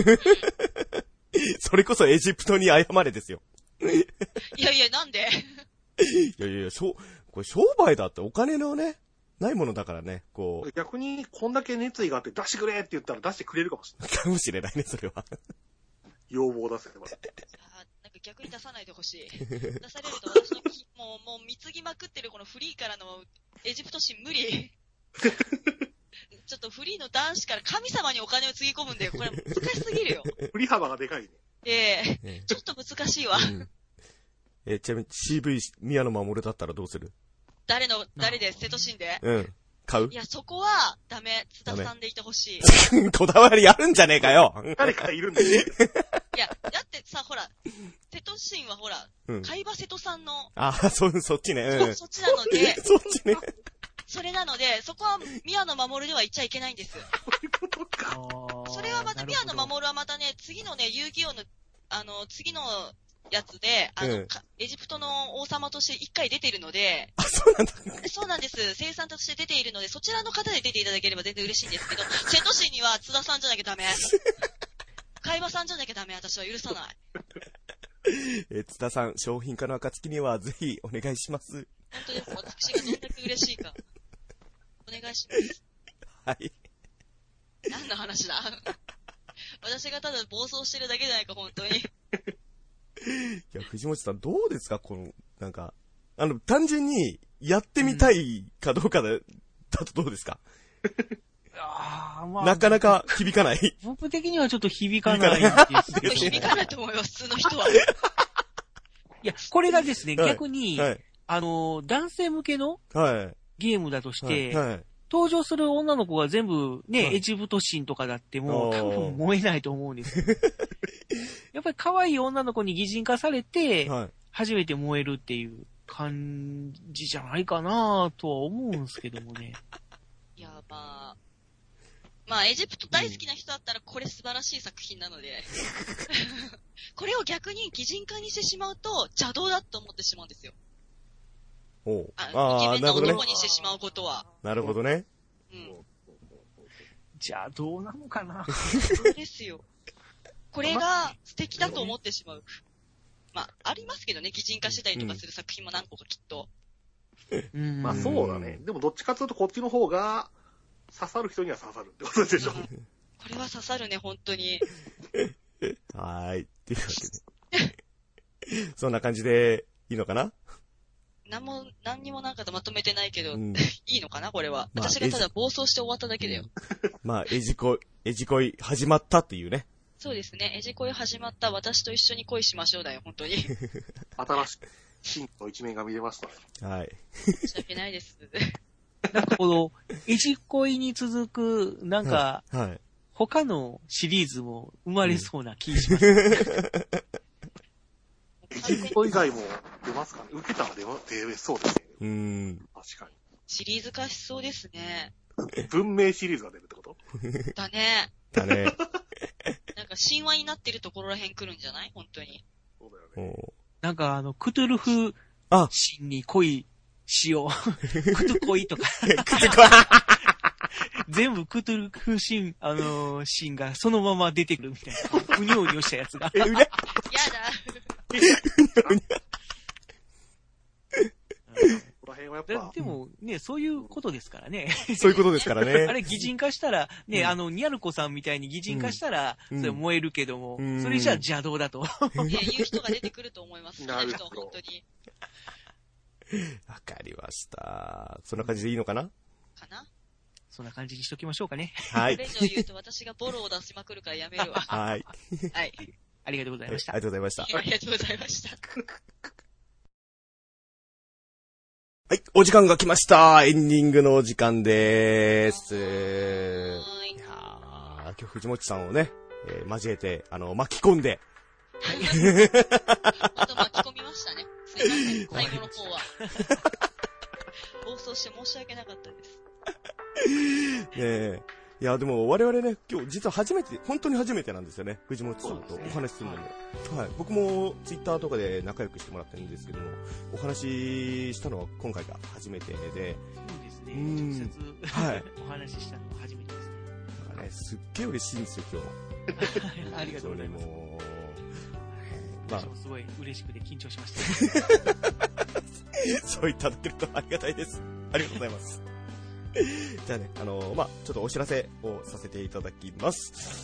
[SPEAKER 1] それこそエジプトに謝れですよ。
[SPEAKER 3] いやいや、なんで
[SPEAKER 1] いやいやいや、しょ、これ商売だってお金のね、ないものだからね、こう。
[SPEAKER 2] 逆にこんだけ熱意があって出してくれって言ったら出してくれるかもしれない。
[SPEAKER 1] かもしれないね、それは。
[SPEAKER 2] 要望を出せれば。
[SPEAKER 3] なんか逆に出さないでほしい。出されると私のもう、もう貢ぎまくってるこのフリーからのエジプト神無理。ちょっとフリーの男子から神様にお金をつぎ込むんだよ。これ難しすぎるよ。
[SPEAKER 2] 振り幅がでかいね。
[SPEAKER 3] ええー、ちょっと難しいわ。うん、
[SPEAKER 1] えー、ちなみに シーブイ 宮野真守だったらどうする？
[SPEAKER 3] 誰の、誰で、セトシンで？
[SPEAKER 1] うん。買う？
[SPEAKER 3] いや、そこは、ダメ。津田さんでいてほし
[SPEAKER 1] い。こだわりあるんじゃねえかよ。
[SPEAKER 2] 誰かいるんだよ。い
[SPEAKER 3] や、だってさ、ほら、セトシンはほら、うん、海馬瀬戸さんの。
[SPEAKER 1] ああ、そ、そっちね。
[SPEAKER 3] うん、そ、そっちなので。
[SPEAKER 1] そっちね。
[SPEAKER 3] それなので、そこは宮野真守では言っちゃいけないんです。
[SPEAKER 2] そういうことか。
[SPEAKER 3] それはまた、宮野真守はまたね、次のね、遊戯王の、あの、次のやつで、あの、うん、エジプトの王様として一回出ているので、
[SPEAKER 1] あ、そうなんだ。
[SPEAKER 3] そうなんです。生産として出ているので、そちらの方で出ていただければ全然嬉しいんですけど、瀬戸市には津田さんじゃなきゃダメ。海馬さんじゃなきゃダメ。私は許さない。
[SPEAKER 1] え、津田さん、商品化の暁にはぜひお願いします。
[SPEAKER 3] 本当です。私がどんだけ嬉しいか。お願いします。
[SPEAKER 1] はい。
[SPEAKER 3] 何の話だ私がただ暴走してるだけじゃないか、本当に。い
[SPEAKER 1] や、藤本さん、どうですかこの、なんか、あの、単純に、やってみたいかどうかで、だとどうですか
[SPEAKER 4] あ、まあ、
[SPEAKER 1] なかなか響かない。
[SPEAKER 4] 僕的にはちょっと響かないですけど。
[SPEAKER 3] 響かないと思います、普通の人は。
[SPEAKER 4] いや、これがですね、はい、逆に、はい、あの、男性向けのゲームだとして、はいはい、登場する女の子が全部ね、はい、エジプト神とかだってもう多分燃えないと思うんですよ。やっぱり可愛い女の子に擬人化されて、はい、初めて燃えるっていう感じじゃないかなとは思うんですけどもね。
[SPEAKER 3] いや、まあ、まあ、エジプト大好きな人だったらこれ素晴らしい作品なので、これを逆に擬人化にしてしまうと邪道だと思ってしまうんですよ。
[SPEAKER 1] おう。
[SPEAKER 3] あ、イケメンな男にしてしまうことは。
[SPEAKER 1] なるほどね。
[SPEAKER 3] うん。
[SPEAKER 4] 邪道なのかな
[SPEAKER 3] そうですよ。これが素敵だと思ってしまう。まあ、ありますけどね、擬人化してたりとかする作品も何個かきっと。
[SPEAKER 2] うん、まあそうだね。でもどっちかというとこっちの方が刺さる人には刺さるってことでしょ。こ
[SPEAKER 3] れは刺さるね、本当に。
[SPEAKER 1] はーい。っていうわけで。そんな感じでいいのかな？
[SPEAKER 3] 何も、何にもなんかとまとめてないけど、うん、いいのかなこれは。まあ、私がただ暴走して終わっただけだよ。
[SPEAKER 1] まあ、エジ恋、エジ恋始まったっていうね。
[SPEAKER 3] そうですね。エジ恋始まった私と一緒に恋しましょうだよ、本当に。
[SPEAKER 2] 新しい真の一面が見れました。
[SPEAKER 1] はい。
[SPEAKER 3] 申し訳ないです。
[SPEAKER 4] なんかこの、エジ恋に続く、なんか、はいはい、 他のシリーズも生まれそうな気します。エ
[SPEAKER 2] ジプト以外も出ますかね。受けたら出出そうですね。
[SPEAKER 1] うーん。
[SPEAKER 2] 確かに。
[SPEAKER 3] シリーズ化しそうですね。
[SPEAKER 2] 文明シリーズが出るってこと
[SPEAKER 3] だね。
[SPEAKER 1] だね。
[SPEAKER 3] なんか神話になってるところらへん来るんじゃない本当に。
[SPEAKER 2] そうだよね。
[SPEAKER 4] なんかあの、クトゥルフ
[SPEAKER 1] あ
[SPEAKER 4] 神に恋しよう。クトゥ恋とか。
[SPEAKER 1] クトゥ
[SPEAKER 4] 全部クトゥルフ神、あのー、神がそのまま出てくるみたいな。うにょうにょしたやつが。
[SPEAKER 1] え、うにゃ
[SPEAKER 3] やだ。
[SPEAKER 2] この辺はやっぱ。
[SPEAKER 4] でもね、そういうことですからね。
[SPEAKER 1] そういうことですからね。
[SPEAKER 4] あれ擬人化したら、ね、うん、あの、ニャルコさんみたいに擬人化したら、うん、それ燃えるけども、うん、それじゃ邪道だと。
[SPEAKER 3] いや、言う人が出てくると思います。なるほど。本当に。
[SPEAKER 1] わかりました。そんな感じでいいのかな
[SPEAKER 3] かな
[SPEAKER 4] そんな感じにしときましょうかね。
[SPEAKER 1] はい。
[SPEAKER 3] これ以上言うと私がボロを出しまくるからやめるわ。
[SPEAKER 1] はい。
[SPEAKER 3] はい。
[SPEAKER 4] ありがとうございました。
[SPEAKER 1] ありがとうございました。
[SPEAKER 3] ありがとうございました。
[SPEAKER 1] はい、お時間が来ました。エンディングのお時間でーす。いやー、今日藤本さんをね、えー、交えて、あの、巻き込んで。
[SPEAKER 3] はい。また巻き込みましたね。すいません、最後の方は。暴走して申し訳なかったです。
[SPEAKER 1] ねえ。いや、でも我々ね、今日実は初めて、本当に初めてなんですよね。藤本さんとお話しするのも。はい。僕もツイッターとかで仲良くしてもらってるんですけども、お話ししたのは今回が初めてで。そう
[SPEAKER 4] ですね。直接、はい、お話ししたのは初めてですね。
[SPEAKER 1] だからね、すっげえ嬉しいんですよ、今
[SPEAKER 4] 日。ありがとうございます。もう、まあ、私もすごい嬉しくて緊張しました。
[SPEAKER 1] そう言っていただけるとありがたいです。ありがとうございます。じゃあね、あのー、まあ、ちょっとお知らせをさせていただきます。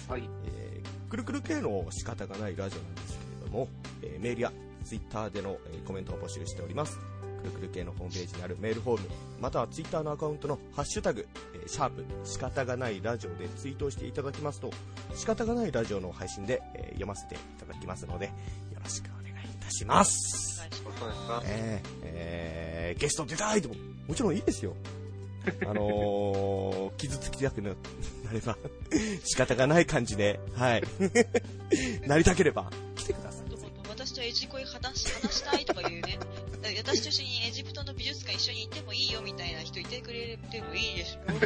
[SPEAKER 1] はい。えー、くるくる系の仕方がないラジオなんですけれども、えー、メールやツイッターでの、えー、コメントを募集しております。くるくる系のホームページにあるメールフォーム、またはツイッターのアカウントのハッシュタグ、えー、シャープ、仕方がないラジオでツイートしていただきますと、仕方がないラジオの配信で、えー、読ませていただきますので、よろしくお願いいたします。
[SPEAKER 2] お願いします。
[SPEAKER 1] えー、えー、ゲスト出たいでも、もちろんいいですよ。あのー、傷つきたくなれば仕方がない感じで、はいなりたければ来てください。
[SPEAKER 3] 私とエジコイ話し、話したいとか言うね。私と一緒にエジプトの美術館一緒に行ってもいいよみたいな人いてくれてもいいでしょ。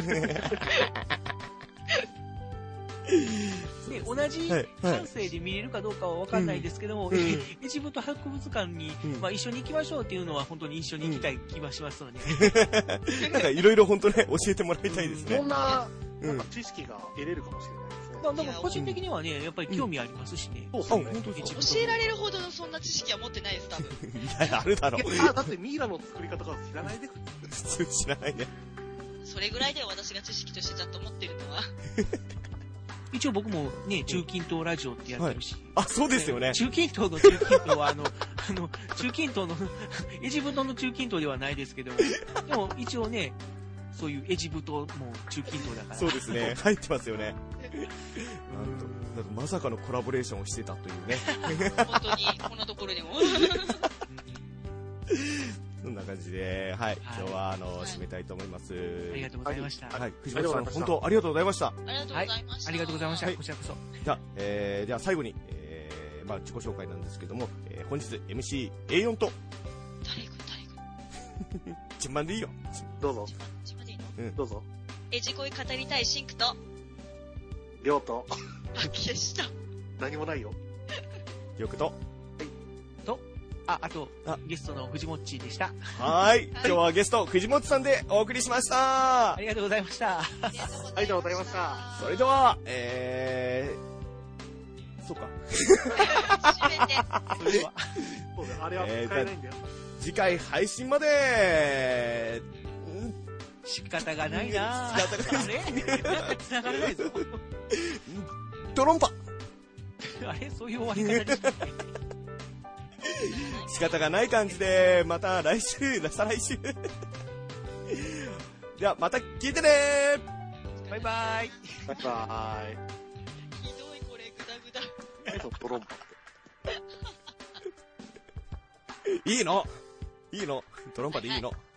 [SPEAKER 4] で同じ感性で見れるかどうかは分かんないですけども、はいはい、エジプト博物館に、うん、まあ、一緒に行きましょうっていうのは本当に一緒に行きたい気はしますので、
[SPEAKER 1] うん、なんかいろいろ本当ね教えてもらいたいですね。
[SPEAKER 2] そんな、なんか知識が得れるかもしれないですね。
[SPEAKER 4] だから個人的にはねやっぱり興味ありますしね。
[SPEAKER 2] うん、そうですね。
[SPEAKER 3] 教えられるほどのそんな知識は持ってないです多分。
[SPEAKER 1] いやあるだろう。
[SPEAKER 2] あだってミイラの作り方が知らないで
[SPEAKER 1] 普通知らないね。
[SPEAKER 3] それぐらいで私が知識としてちゃんと持ってるのは。
[SPEAKER 4] 一応僕もね、中近東ラジオってやってるし。
[SPEAKER 1] はい、あ、そうですよね。
[SPEAKER 4] 中近東の中近東はあの、あの、中近東の、エジプトの中近東ではないですけども、でも一応ね、そういうエジプトも中近東だから。
[SPEAKER 1] そうですね。入ってますよね。なんと、なんとまさかのコラボレーションをしてたというね。
[SPEAKER 3] 本当に、こんなところでも。
[SPEAKER 1] そんな感じで、はい、はい、今日はあの、はい、締めたいと思います。
[SPEAKER 4] ありがとうございました。
[SPEAKER 1] はい、藤本さん、本当ありがとうございました。
[SPEAKER 3] ありがとうございました。はい、
[SPEAKER 4] ありがとうございました。はい、こちらこそ。
[SPEAKER 1] じゃあ、えー、では最後に、えー、まあ自己紹介なんですけども、えー、本日 エムシーエーよん と、
[SPEAKER 3] 誰くん誰くん。
[SPEAKER 1] 順番でいいよ。
[SPEAKER 2] どうぞ。
[SPEAKER 3] 順番でいいの？
[SPEAKER 1] うん、
[SPEAKER 2] どうぞ。
[SPEAKER 3] エジコイ語りたいシンクと、
[SPEAKER 2] りょうと、
[SPEAKER 3] あきでした。
[SPEAKER 2] 何もないよ。
[SPEAKER 1] よくと、
[SPEAKER 4] と、あ、あと、あゲストの藤もっちーでした。
[SPEAKER 1] はい。今日はゲスト、藤本さんでお送りしました。
[SPEAKER 4] ありがとうございました。
[SPEAKER 3] ありがとうございました。
[SPEAKER 1] それでは、えー、そうか。
[SPEAKER 3] 締めて。
[SPEAKER 2] それでは、そうだ、あれは使えないんだよ。え
[SPEAKER 1] ー、次回配信まで、
[SPEAKER 4] 仕方がないなぁ。仕方がない。あれなんか繋がらないぞ。
[SPEAKER 1] ドロンパ。
[SPEAKER 4] あれそういう終わり方でしたね。
[SPEAKER 1] 仕方がない感じで、また来週、再来週。では、また聞いてね
[SPEAKER 4] ー。バイバイ。
[SPEAKER 2] バイバイ。
[SPEAKER 3] ひどいこれ、グダグダ。
[SPEAKER 2] えっと、ドロンパ
[SPEAKER 1] って。いいのいいのドロンパでいいの。はいはい